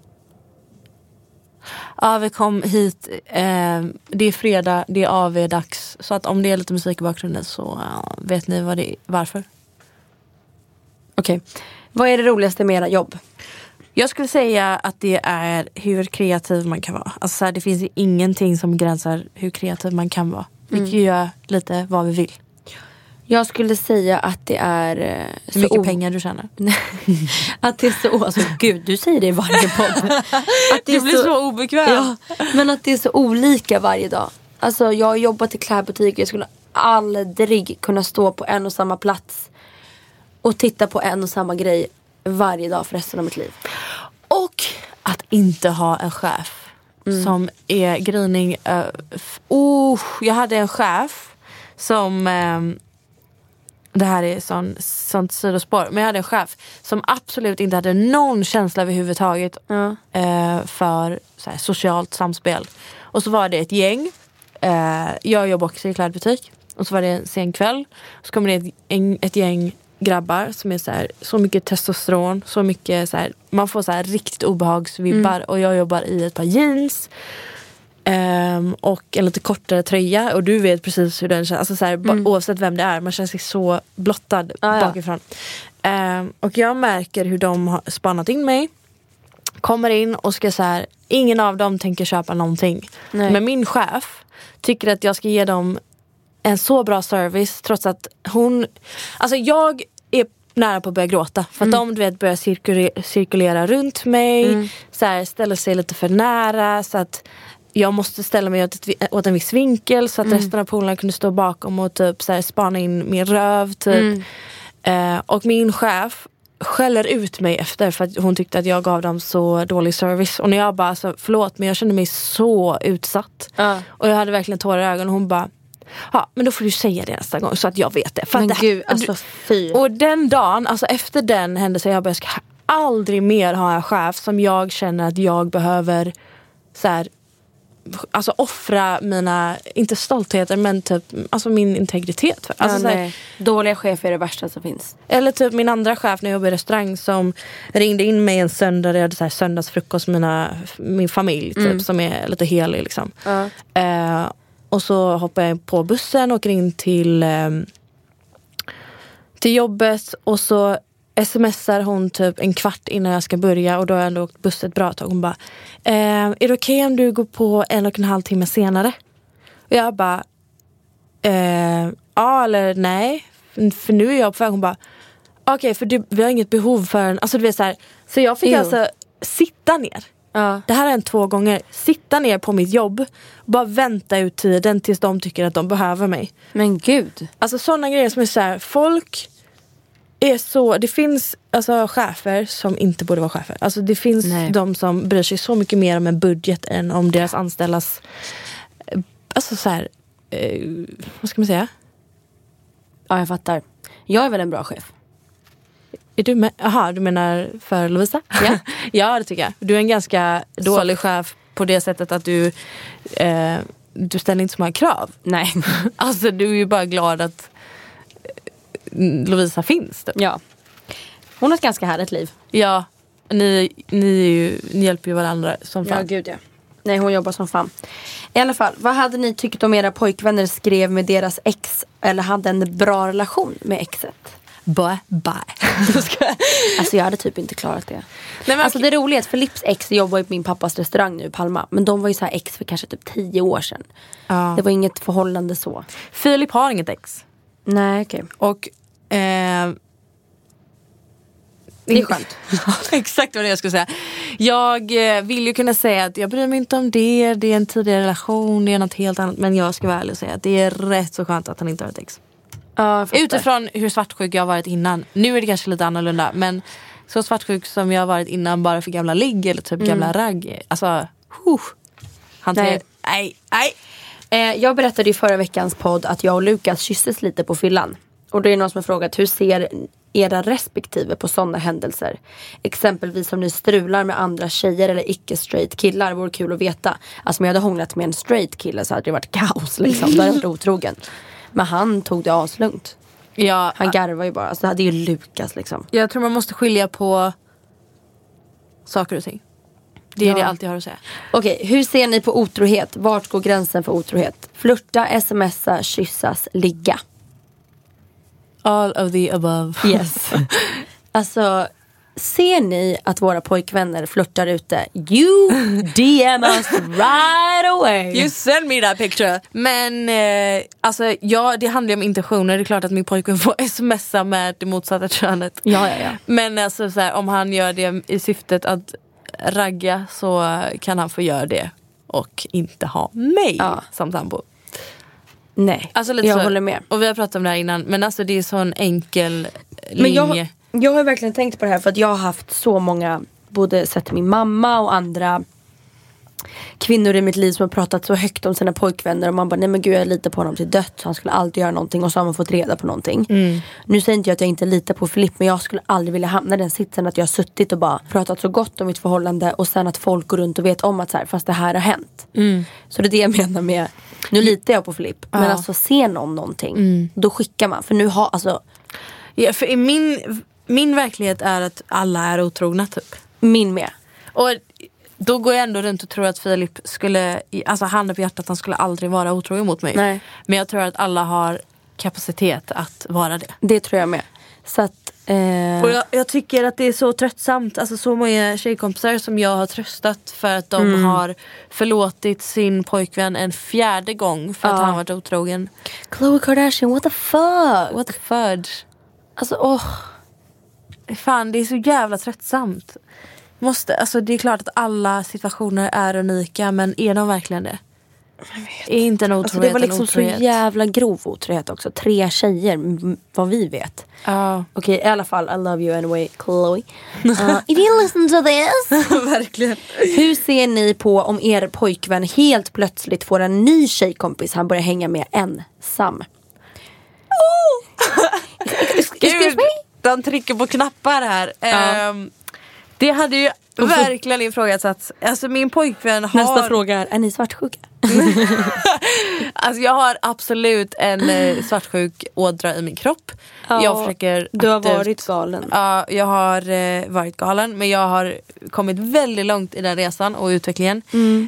Ja, vi kom hit. Det är fredag, det är AV-dags. Så att om det är lite musik i bakgrunden så vet ni varför. Okej. Vad är det roligaste med era jobb? Jag skulle säga att det är hur kreativ man kan vara. Alltså så här, det finns ju ingenting som begränsar hur kreativ man kan vara. Vi kan ju göra lite vad vi vill. Jag skulle säga att det är... Hur mycket pengar du tjänar. Att det är så... Alltså, gud, du säger det i varje podd. Att det blir så obekvämt. Ja, men att det är så olika varje dag. Alltså, jag har jobbat i klädbutik och jag skulle aldrig kunna stå på en och samma plats och titta på en och samma grej varje dag för resten av mitt liv. Och att inte ha en chef som är grinig. Jag hade en chef som... det här är sånt sidospår. Men jag hade en chef som absolut inte hade någon känsla överhuvudtaget för så här, socialt samspel. Och så var det ett gäng. Jag jobbar också i klädbutik. Och så var det en sen kväll. Så kommer det ett gäng grabbar som är så mycket testosteron, så mycket så här, man får så här riktigt obehagsvibbar och jag jobbar i ett par jeans. och en lite kortare tröja. Och du vet precis hur den känns. Alltså så här, oavsett vem det är. Man känner sig så blottad bakifrån. Och jag märker hur de har spanat in mig. Kommer in och ska så här, ingen av dem tänker köpa någonting. Nej. Men min chef tycker att jag ska ge dem en så bra service. Trots att hon... Alltså jag är nära på att börja gråta. För att de börjar cirkulera runt mig. Så här, ställer sig lite för nära. Så att jag måste ställa mig åt en viss vinkel. Så att resten av polarna kunde stå bakom och typ så här, spana in min röv. Typ. Och min chef skäller ut mig efter för att hon tyckte att jag gav dem så dålig service. Och när jag bara, alltså, förlåt, men jag kände mig så utsatt. Och jag hade verkligen tårar i ögonen. Och hon bara, ja, men då får du säga det nästa gång så att jag vet det. För men att gud, alltså fy. Och den dagen, alltså efter den händelsen, jag bara, jag ska aldrig mer ha en chef som jag känner att jag behöver så här, alltså offra mina, inte stoltheter, men typ, alltså min integritet för. Alltså, ja, nej. Dåliga chefer är det värsta som finns. Eller typ min andra chef när jag jobbade i restaurang som ringde in mig en söndag där jag hade så här söndagsfrukost med min familj typ, som är lite helig liksom. Och så hoppar jag på bussen och åker in till jobbet och så smsar hon typ en kvart innan jag ska börja och då har jag ändå åkt buss ett bra tag. Hon bara, är det okej om du går på 1,5 timme senare? Och jag bara, ja eller nej. För nu är jag på väg. Hon bara, okej, för vi har inget behov för en... Alltså du vet så här, så jag fick alltså sitta ner. Det här är 2 gånger. Sitta ner på mitt jobb och bara vänta ut tiden tills de tycker att de behöver mig. Men gud. Alltså sådana grejer som är så här, folk är så, det finns alltså chefer som inte borde vara chefer. Alltså det finns de som bryr sig så mycket mer om en budget än om deras anställas, alltså så här, vad ska man säga? Ja, jag fattar. Jag är väl en bra chef. Är du med? Aha, du menar för Lovisa? Ja. Ja, det tycker jag. Du är en ganska dålig chef på det sättet att du ställer inte så många krav. Nej. Alltså du är ju bara glad att Lovisa finns. Typ. Ja. Hon har ett ganska härligt liv. Ja, ni hjälper ju varandra som fan. Ja, gud ja. Nej, hon jobbar som fan. I alla fall, vad hade ni tyckt om era pojkvänner skrev med deras ex eller hade en bra relation med exet? Bye. Alltså jag hade typ inte klarat det. Nej, men alltså det roliga är att Philips ex jobbar ju på min pappas restaurang nu i Palma. Men de var ju så här ex för kanske typ 10 år sedan. Det var inget förhållande så. Filip har inget ex. Nej, okej. Och det är skönt. Exakt vad det jag skulle säga. Jag vill ju kunna säga att jag bryr mig inte om det. Det är en tidigare relation, det är något helt annat. Men jag ska vara ärlig och säga att det är rätt så skönt att han inte har ett ex. Utifrån hur svartsjuk jag har varit innan. Nu är det kanske lite annorlunda. Men så svartsjuk som jag har varit innan bara för gamla ligg eller typ gamla ragg. Alltså, nej. Jag berättade i förra veckans podd att jag och Lukas kysstes lite på fyllan. Och det är någon som har frågat, hur ser era respektive på sådana händelser? Exempelvis om ni strular med andra tjejer eller icke-straight killar. Vore kul att veta. Alltså om jag hade hånglat med en straight kille så hade det varit kaos liksom. Då hade jag varit otrogen. Men han tog det aslugnt. Ja, han garvar ju bara. Alltså, det är ju Lukas liksom. Jag tror man måste skilja på saker och ting. Det är det jag alltid har att säga. Okej, hur ser ni på otrohet? Vart går gränsen för otrohet? Flirta, smsa, kyssas, ligga. All of the above. Yes. Alltså, ser ni att våra pojkvänner flirtar ute? You DM us right away. You send me that picture. Men alltså, ja, det handlar om intentioner. Det är klart att min pojkvän får smsa med det motsatta könet. Ja. Men alltså, så här, om han gör det i syftet att ragga så kan han få göra det och inte ha mig som sambo. Nej, alltså, lite jag så, håller med. Och vi har pratat om det här innan. Men alltså det är så en enkel linje. Men jag har verkligen tänkt på det här. För att jag har haft så många, både sett min mamma och andra kvinnor i mitt liv som har pratat så högt om sina pojkvänner. Och man bara, nej men gud, jag litar på honom till dött. Så han skulle alltid göra någonting. Och så har man fått reda på någonting. Nu säger inte jag att jag inte litar på Filip. Men jag skulle aldrig vilja hamna i den sitsen att jag har suttit och bara pratat så gott om mitt förhållande. Och sen att folk går runt och vet om att så här, fast det här har hänt. Så det är det jag menar med, nu litar jag på Filip. Men alltså ser någon någonting, då skickar man. För nu har, alltså... Ja, för i min verklighet är att alla är otrogna typ. Min med. Och då går jag ändå runt och tror att Filip skulle, alltså handen på hjärtat, han skulle aldrig vara otrogen mot mig. Nej. Men jag tror att alla har kapacitet att vara det. Det tror jag med. Så att, och jag tycker att det är så tröttsamt. Alltså så många tjejkompisar som jag har tröstat för att de har förlåtit sin pojkvän en 4:e gång för att han varit otrogen. Khloe Kardashian, what the fuck? What the fudge? Alltså Fan, det är så jävla tröttsamt. Alltså det är klart att alla situationer är unika, men är de verkligen det? Är inte en otrohet, alltså det var liksom så otrohet? jävla grov otrohet också. 3 tjejer, vad vi vet. Okej, i alla fall, I love you anyway, Khloe. If you listen to this. Verkligen. Hur ser ni på om er pojkvän helt plötsligt får en ny tjejkompis han börjar hänga med ensam? Excuse me? De trycker på knappar här. Det hade ju verkligen ifrågasatts. Alltså min pojkvän har... Nästa fråga är ni svartsjuka? Alltså jag har absolut en svartsjuk ådra i min kropp. Jag försöker du har varit galen. Ja, jag har varit galen. Men jag har kommit väldigt långt i den resan och utvecklingen.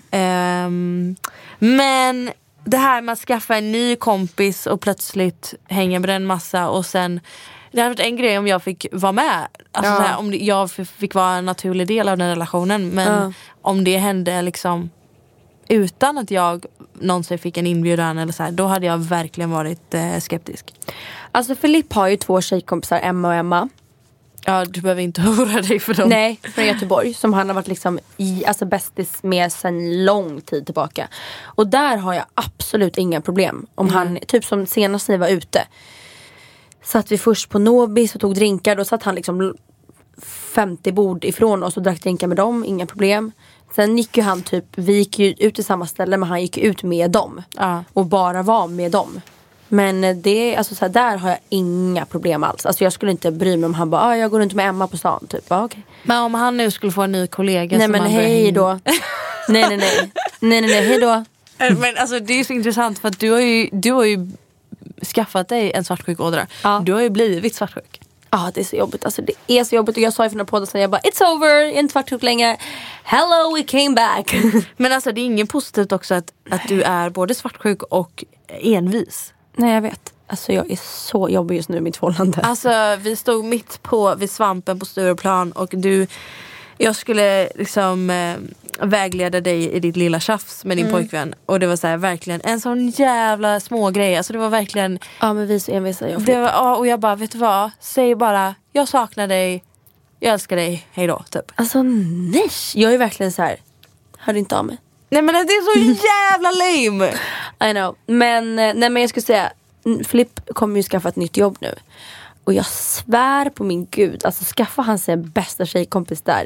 Men det här med att skaffa en ny kompis och plötsligt hänga med en massa och sen... Det hade varit en grej om jag fick vara med. Alltså såhär, om jag fick vara en naturlig del av den relationen. Men om det hände liksom utan att jag någonsin fick en inbjudan eller så här, då hade jag verkligen varit skeptisk. Alltså Filip har ju 2 tjejkompisar, Emma och Emma. Ja, du behöver inte oroa dig för dem. Nej, från Göteborg. Som han har varit liksom alltså bästis med sedan lång tid tillbaka. Och där har jag absolut inga problem. Om han, typ som senast när vi var ute. Satt vi först på Nobis och tog drinkar. Då satt han liksom 50 bord ifrån oss och drack drinkar med dem. Inga problem. Sen gick ju han typ, vi gick ju ut i samma ställe, men han gick ut med dem. Och bara var med dem. Men det, alltså så här, där har jag inga problem alls. Alltså jag skulle inte bry mig om han bara, jag går runt med Emma på stan typ. Okay. Men om han nu skulle få en ny kollega. Nej men hej då. nej, hej då. Men alltså det är så intressant för att du har ju skaffat dig en svartsjuk ådra. Du har ju blivit svartsjuk. Ja, det är så jobbigt. Alltså det är så jobbigt. Och jag sa ju för några poddar sen, jag bara, it's over, jag är inte svartsjuk längre. Hello, we came back. Men alltså det är ingen positivt också att du är både svartsjuk och envis. Nej, jag vet. Alltså jag är så jobbig just nu i mitt förhållande. Alltså vi stod mitt vid svampen på Stureplan och jag skulle liksom vägleda dig i ditt lilla tjafs med din pojkvän. Och det var så här, verkligen en sån jävla små grej. Alltså det var verkligen... Ja, men vi är så envisa. Och jag bara, vet du vad? Säg bara, jag saknar dig. Jag älskar dig, hej då, typ. Alltså nej, jag är verkligen så här. Hör inte av mig. Nej men det är så jävla lame. I know. Men jag skulle säga, Filip kommer ju skaffa ett nytt jobb nu. Och jag svär på min gud, alltså skaffa han sig en bästa tjejkompis där.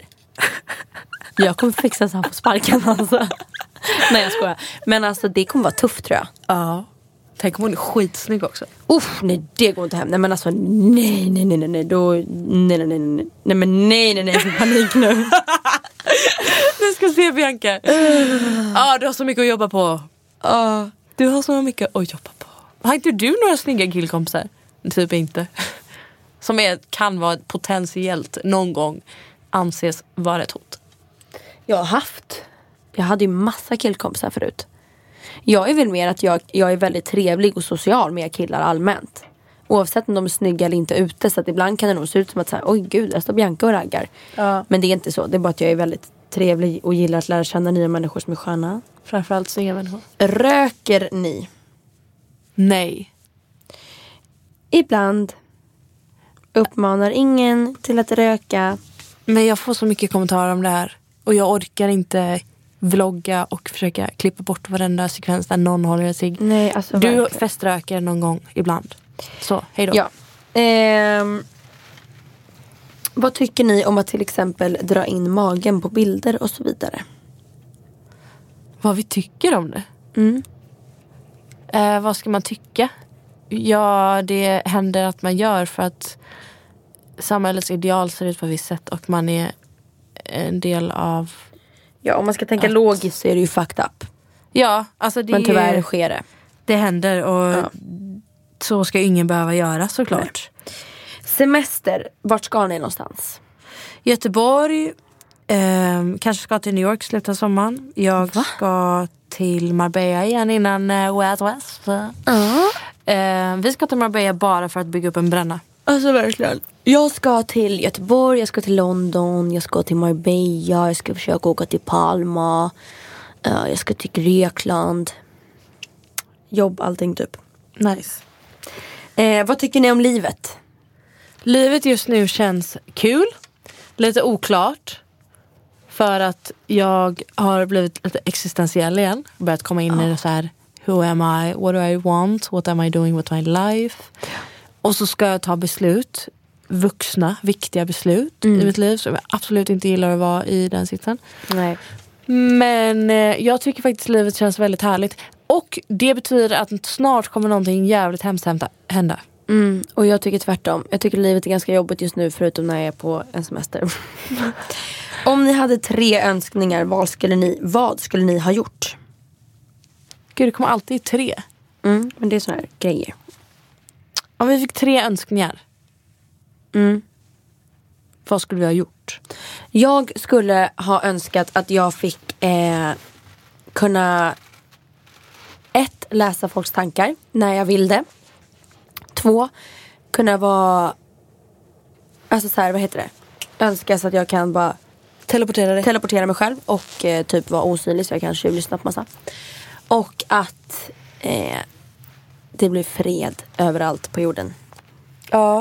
Jag kommer fixa så han på sparken alltså. Nej jag skojar. Men alltså det kommer vara tufft tror jag. Ja. Tänk om hon är skitsnygg också. Nej det går inte hem. Nej men alltså nej. Då nej för panik nu. Du ska se Bianca. Du har så mycket att jobba på. Du har så mycket att jobba på. Har inte du några snygga killkompisar? Typ inte. Som kan vara potentiellt någon gång anses vara ett hot. Jag hade ju massa killkompisar förut. Jag är väl mer att jag är väldigt trevlig och social med killar allmänt. Oavsett om de är snygga eller inte ute. Så att ibland kan det nog se ut som att så här, oj gud, där står Bianca och raggar. Men det är inte så. Det är bara att jag är väldigt trevlig och gillar att lära känna nya människor som är sköna. Framförallt snygga människor. Röker ni? Nej. Ibland. Uppmanar ingen till att röka. Men jag får så mycket kommentarer om det här. Och jag orkar inte vlogga och försöka klippa bort varenda sekvens där någon håller sig. Nej, alltså du verkligen. feströker någon gång ibland. Så, hej då. Ja. Vad tycker ni om att till exempel dra in magen på bilder och så vidare? Vad vi tycker om det? Vad ska man tycka? Ja, det händer att man gör för att samhällets ideal ser ut på ett visst sätt och man är en del av... Ja, om man ska tänka logiskt så är det ju fucked up. Ja, alltså det... Men tyvärr sker det. Det händer och så ska ingen behöva göra såklart. Semester, vart ska ni någonstans? Göteborg, Kanske ska till New York slutet av sommaren. Jag ska till Marbella igen innan Wild West. Vi ska till Marbella bara för att bygga upp en bränna. Alltså verkligen. Jag ska till Göteborg, jag ska till London, jag ska till Marbella, jag ska försöka åka till Palma, jag ska till Grekland. Jobb, allting typ. Nice. Vad tycker ni om livet? Livet just nu känns kul. Lite oklart. För att jag har blivit lite existentiell igen. Börjat komma in i det så här. Who am I? What do I want? What am I doing with my life? Och så ska jag ta beslut. Vuxna, viktiga beslut i mitt liv. Som jag absolut inte gillar att vara i den sitsen. Nej. Men jag tycker faktiskt livet känns väldigt härligt. Och det betyder att snart kommer någonting jävligt hemskt hända. Och jag tycker tvärtom. Jag tycker livet är ganska jobbigt just nu, förutom när jag är på en semester. Om ni hade 3 önskningar, vad skulle ni ha gjort? Gud, det kommer alltid 3. Men det är såna här grejer. Om vi fick 3 önskningar. Vad skulle vi ha gjort? Jag skulle ha önskat att jag fick kunna 1. Läsa folks tankar när jag vill det. 2. Kunna vara, alltså så här, vad heter det? Önska så att jag kan bara teleportera mig själv och typ vara osynlig så jag kan tjuvlyssna på massa. Och att det blir fred överallt på jorden. Ja.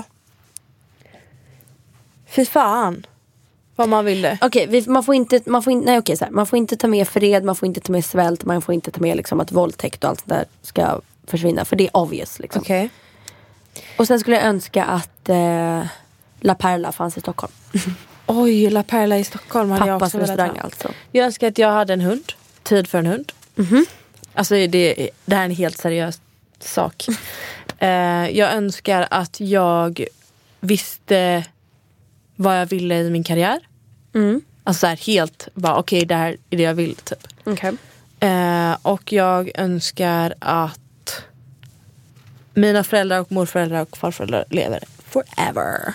Fy fan. Vad man ville. Okej, man får inte ta med fred, man får inte ta med svält, man får inte ta med liksom att våldtäkt och allt sånt där ska försvinna, för det är obvious liksom. Okej. Och sen skulle jag önska att La Perla fanns i Stockholm. Oj, La Perla i Stockholm hade jag Pappas också velat restaurang ha. alltså. Jag önskar att jag hade en hund. Tid för en hund. Alltså det här är en helt seriös sak. Jag önskar att jag visste vad jag ville i min karriär. Alltså så här helt bara okej, det här är det jag vill typ. Okay. Och jag önskar att mina föräldrar och morföräldrar och farföräldrar lever forever.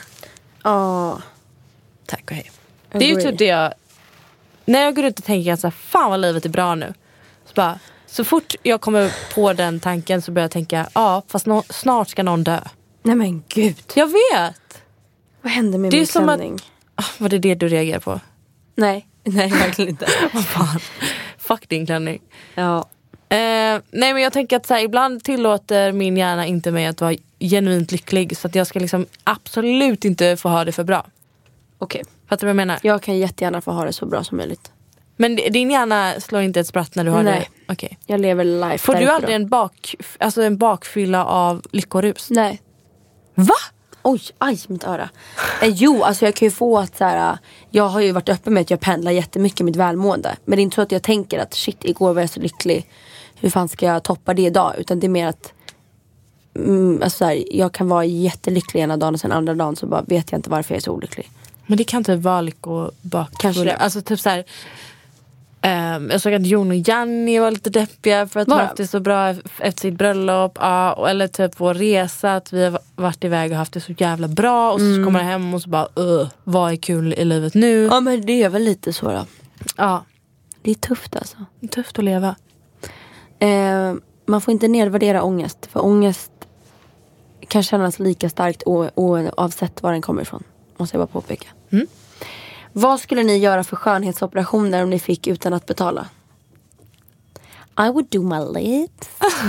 Tack och hej. Det är ju typ det jag, när jag går ut och tänker att så här, fan vad livet är bra nu. Så fort jag kommer på den tanken så börjar jag tänka, fast snart ska någon dö. Nej men gud. Jag vet. Vad hände med det min är som klänning? Var det du reagerar på? Nej, verkligen inte. Vad fan. Fuck din klänning. Ja. Nej men jag tänker att så här, ibland tillåter min hjärna inte mig att vara genuint lycklig. Så att jag ska liksom absolut inte få ha det för bra. Okej. Fattar du vad jag menar? Jag kan jättegärna få ha det så bra som möjligt. Men din hjärna slår inte ett spratt när du har det? Okej. Jag lever life. Får du aldrig en bakfylla av lyckorus? Nej. Va? Oj, mitt öra. Jo, alltså jag kan ju få att så här, jag har ju varit öppen med att jag pendlar jättemycket mitt välmående. Men det är inte så att jag tänker att shit, igår var jag så lycklig. Hur fan ska jag toppa det idag? Utan det är mer att alltså så här, jag kan vara jättelycklig ena dagen och sen andra dagen så bara vet jag inte varför jag är så olycklig. Men det kan typ vara bakfulla. Kanske. Alltså typ så här. Jag såg att Jon och Janni var lite deppiga för att de haft det så bra efter sitt bröllop. Eller typ vår resa, att vi har varit iväg och haft det så jävla bra. Och så kommer jag hem och så bara, vad är kul i livet nu? Ja, men det är väl lite så då. Ja. Det är tufft alltså. Det är tufft att leva. Man får inte nedvärdera ångest. För ångest kan kännas lika starkt oavsett var den kommer ifrån. Måste jag bara påpeka. Vad skulle ni göra för skönhetsoperationer om ni fick utan att betala? I would do my lips.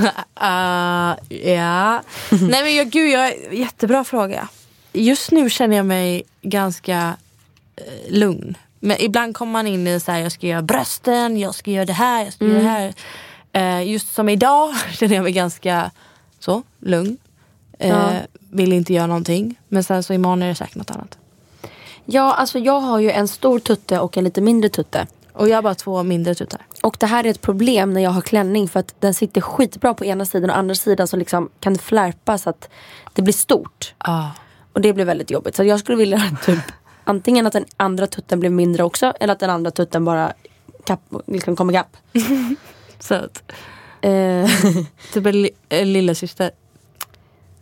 Ja. Nej men jättebra fråga. Just nu känner jag mig ganska lugn. Men ibland kommer man in i så här, jag ska göra brösten, jag ska göra det här, jag ska göra det här. Just som idag känner jag mig ganska så lugn. Vill inte göra någonting. Men sen så imorgon är det säkert något annat. Ja, alltså jag har ju en stor tutte och en lite mindre tutte. Och jag har bara 2 mindre tuttar. Och det här är ett problem när jag har klänning. För att den sitter skitbra på ena sidan och andra sidan så liksom kan det flärpa så att det blir stort. Och det blir väldigt jobbigt. Så jag skulle vilja typ antingen att den andra tutten blir mindre också. Eller att den andra tutten bara liksom kommer gapp. Söt. Typ en lilla syster.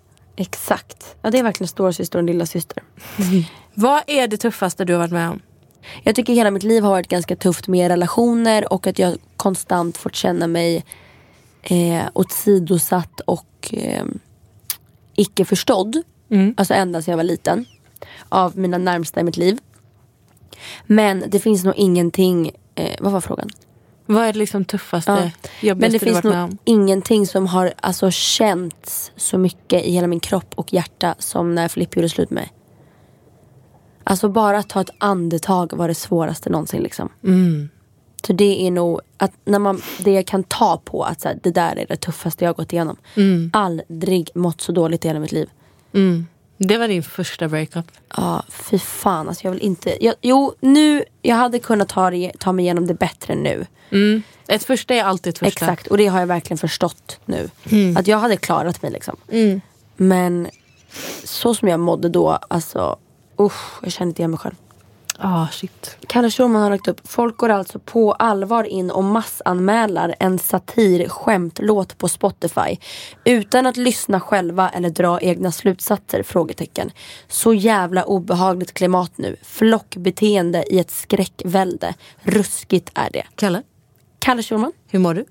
Exakt. Ja, det är verkligen stora syster och lilla syster. Vad är det tuffaste du har varit med om? Jag tycker hela mitt liv har varit ganska tufft med relationer. Och att jag konstant fått känna mig åsidosatt och icke förstådd. Alltså ända sedan jag var liten. Av mina närmsta i mitt liv. Men det finns nog ingenting. Vad var frågan? Vad är det liksom tuffaste, jobbigaste Men det du finns varit med nog om? ingenting som har alltså känts så mycket i hela min kropp och hjärta som när Filip gjorde slut med mig. Alltså bara att ta ett andetag var det svåraste någonsin liksom. Så det är nog att när det jag kan ta på att så här, det där är det tuffaste jag har gått igenom. Aldrig mått så dåligt i hela mitt liv. Det var din första breakup. Ja, fy fan. Alltså jag vill inte... Jag hade kunnat ta mig igenom det bättre nu. Ett första är alltid ett första. Exakt, och det har jag verkligen förstått nu. Att jag hade klarat mig liksom. Men så som jag mådde då, alltså... jag kände inte igen mig själv. Shit. Kalle Schulman har lagt upp: folk går alltså på allvar in och massanmälar en satir-skämtlåt på Spotify utan att lyssna själva eller dra egna slutsatser, frågetecken. Så jävla obehagligt klimat nu. Flockbeteende i ett skräckvälde. Ruskigt är det. Kalle Schulman. Hur mår du?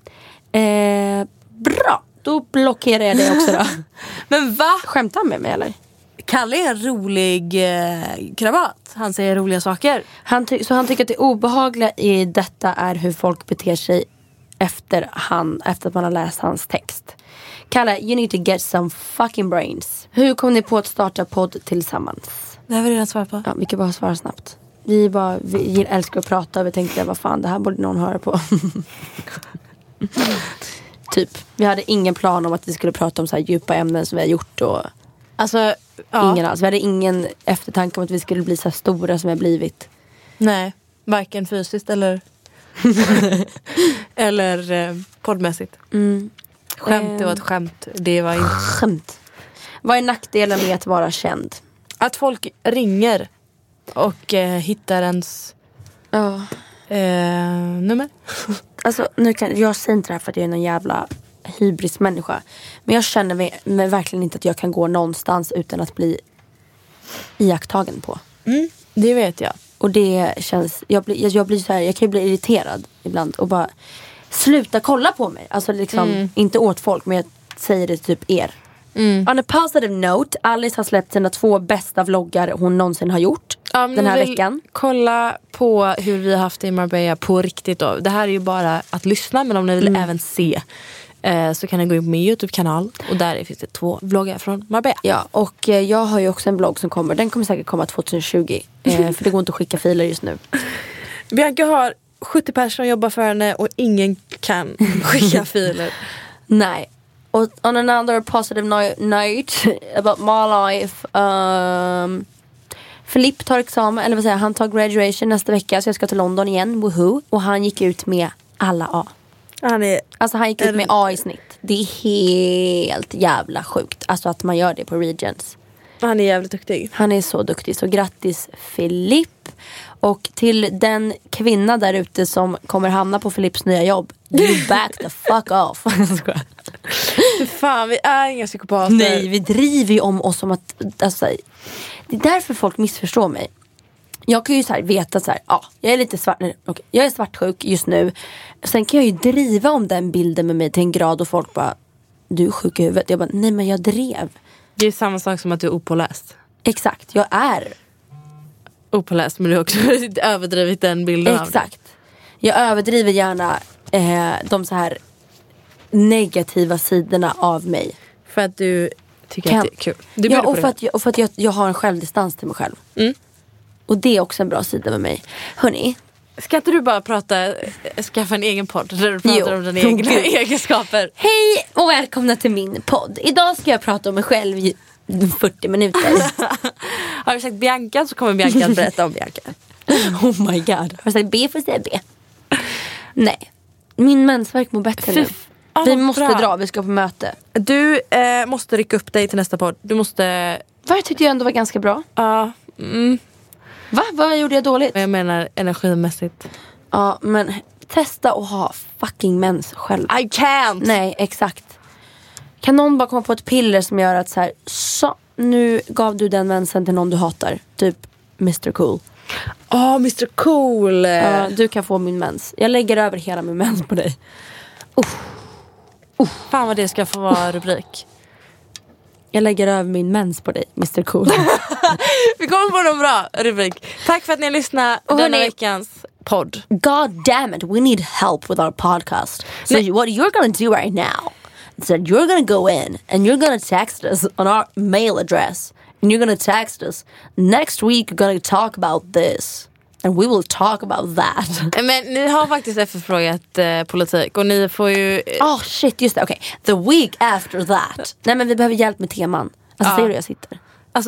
Bra. Då blockerar jag det också då. Men va? Skämtar han med mig eller? Kalle är en rolig kravat. Han säger roliga saker. Han tycker att det obehagliga i detta är hur folk beter sig efter att man har läst hans text. Kalle, you need to get some fucking brains. Hur kom ni på att starta podd tillsammans? Det har vi redan svarat på. Ja, vi kan bara svara snabbt. Vi älskar att prata och vi tänkte, vad fan, det här borde någon höra på. Typ, vi hade ingen plan om att vi skulle prata om så här djupa ämnen som vi har gjort och... Alltså, ingen alls. Vi hade ingen eftertanke om att vi skulle bli så här stora som vi har blivit. Nej, varken fysiskt eller eller poddmässigt. Skämt, det var ett skämt. Det var inte skämt. Vad är nackdelen med att vara känd? Att folk ringer och hittar ens nummer. Alltså, jag säger inte det här för att jag är någon jävla hybrismänniska. Men jag känner mig verkligen inte att jag kan gå någonstans utan att bli iakttagen på. Det vet jag. Och det känns... Jag blir så här, jag kan ju bli irriterad ibland och bara... Sluta kolla på mig. Alltså liksom, inte åt folk, men jag säger det typ er. On a positive note, Alice har släppt sina 2 bästa vloggar hon någonsin har gjort den här veckan. Kolla på hur vi har haft det i Marbella på riktigt då. Det här är ju bara att lyssna, men om ni vill även se så kan ni gå in på min YouTube-kanal och där finns det 2 vloggar från Marbella. Ja, och jag har ju också en vlogg som kommer. Den kommer säkert komma 2020 för det går inte att skicka filer just nu. Bianca har 70 personer som jobbar för henne och ingen kan skicka filer. Nej. Och on another positive note about my life, Filip tar examen, eller vad säger jag, han tar graduation nästa vecka, så jag ska till London igen, woohoo. Och han gick ut med alla A. Han gick ut med A i snitt. Det är helt jävla sjukt. Alltså att man gör det på Regents. Han är jävligt duktig. Han är så duktig, så grattis Filip. Och till den kvinna där ute som kommer hamna på Filips nya jobb, you back the fuck off. Fan, vi är inga psykopater. Nej, vi driver ju om oss som att alltså, det är därför folk missförstår mig. Jag kan ju så här veta så här, jag är lite jag är svartsjuk just nu. Sen kan jag ju driva om den bilden med mig till en grad och folk bara, du är sjuk i huvudet. Jag bara, nej men jag drev. Det är samma sak som att du är opåläst. Exakt, jag är opåläst, men du har också överdrivit den bilden. Exakt. Jag överdriver gärna de så här negativa sidorna av mig. För att du tycker att det är kul. Du och för att jag har en självdistans till mig själv. Och det är också en bra sida med mig. Hörrni, ska inte du bara skaffa en egen podd där du pratar om dina egna egenskaper? Hej och välkomna till min podd. Idag ska jag prata om mig själv i 40 minuter. Har du sagt Bianca så kommer Bianca att berätta om Bianca. Oh my god. Har du sagt B för säga B? Nej. Min mensvärk mår bättre nu. Vi måste dra, vi ska på möte. Du måste rycka upp dig till nästa podd. Du måste... Vad tyckte jag ändå var ganska bra. Va? Vad gjorde jag dåligt? Jag menar energimässigt. Ja, men testa att ha fucking mens själv. I can't! Nej, exakt. Kan någon bara komma på ett piller som gör att så här, nu gav du den mensen till någon du hatar. Typ Mr. Cool. Mr Cool. Du kan få min mens. Jag lägger över hela min mens på dig. Fan vad det ska få vara rubrik. Jag lägger över min mens på dig, Mr Cool. Vi kommer på någon bra rubrik. Tack för att ni lyssnade denna veckans podd. God damn it, we need help with our podcast. So what you're gonna do right now is that you're gonna go in and you're gonna text us on our mail address. And you're gonna text us. Next week we're gonna talk about this. And we will talk about that. Men ni har faktiskt efterfrågat politik. Och ni får ju... Shit, just det, okej. The week after that. Nej men vi behöver hjälp med teman. Alltså ser du jag sitter?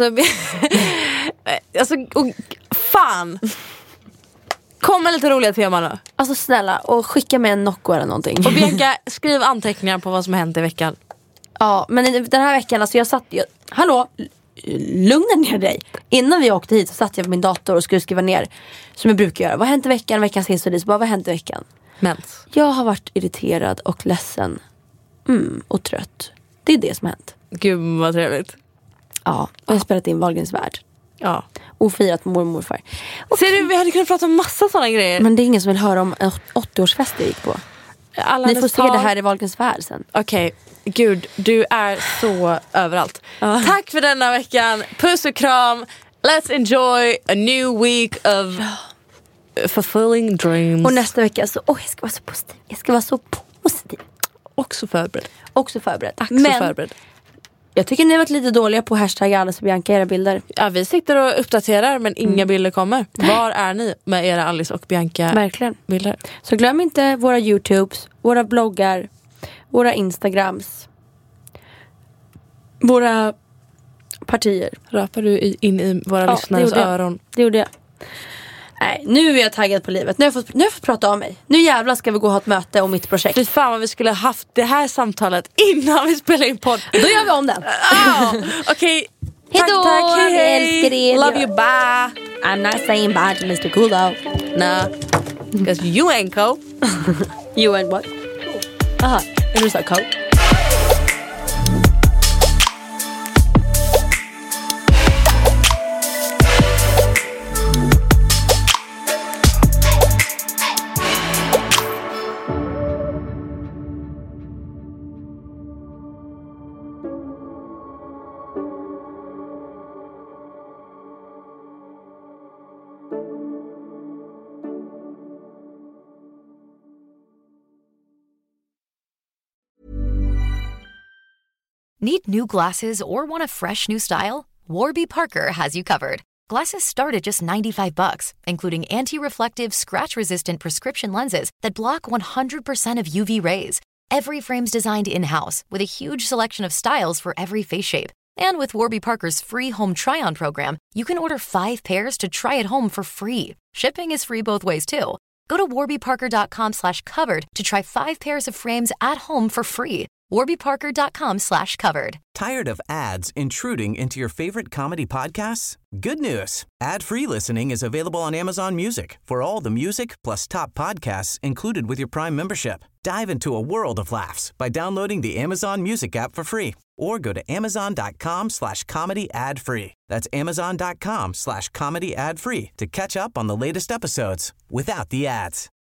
Alltså fan. Kom med lite roliga teman då. Alltså snälla, och skicka med en Nocco eller någonting. Och Bianca, skriv anteckningar på vad som har hänt i veckan. Ja, men den här veckan, alltså hallå, lugna ner dig. Innan vi åkte hit så satt jag på min dator och skulle skriva ner, som jag brukar göra. Vad har hänt i veckan? Veckans historia. Så bara, vad har hänt i veckan? Mens. Jag har varit irriterad och ledsen. Och trött. Det är det som har hänt. Gud vad trevligt. Ja, och jag har spelat in Wahlgrens värld. Ja. Och firat med mormor och morfar. Ser du, vi hade kunnat prata om massa sådana grejer. Men det är ingen som vill höra om en 80-årsfest jag gick på. Ni får se det här i Wahlgrens värld sen. Okej, gud, du är så överallt. Tack för denna veckan. Puss och kram. Let's enjoy a new week of fulfilling dreams. Och nästa vecka så, jag ska vara så positiv. Jag ska vara så positiv. Också förberedd. Men förberedd. jag tycker ni har varit lite dåliga på hashtag Alice och Bianca, era bilder. Ja, vi sitter och uppdaterar men inga bilder kommer. Var är ni med era Alice och Bianca Verkligen. bilder? Så glöm inte våra YouTubes, våra bloggar, våra Instagrams, våra partier. Rapar du in i våra lyssnares öron? Det gjorde jag. Nej, nu är jag taggad på livet. Nu har jag fått prata om mig. Nu jävlar ska vi gå och ha ett möte om mitt projekt. Fy fan vad vi skulle haft det här samtalet innan vi spelar in podd. Då gör vi om den. Okej. Hejdå, Tack, hej. jag älskar er. Love you, bye. I'm not saying bye to Mr. Cool though. Nah, because you ain't cool. You and what? Aha, är du så cool? Need new glasses or want a fresh new style? Warby Parker has you covered. Glasses start at just $95, including anti-reflective, scratch-resistant prescription lenses that block 100% of UV rays. Every frame's designed in-house with a huge selection of styles for every face shape. And with Warby Parker's free home try-on program, you can order 5 pairs to try at home for free. Shipping is free both ways, too. Go to warbyparker.com/covered to try 5 pairs of frames at home for free. warbyparker.com/covered. Tired of ads intruding into your favorite comedy podcasts? Good news. Ad-free listening is available on Amazon Music for all the music plus top podcasts included with your Prime membership. Dive into a world of laughs by downloading the Amazon Music app for free or go to amazon.com/comedy ad-free. That's amazon.com/comedy ad-free to catch up on the latest episodes without the ads.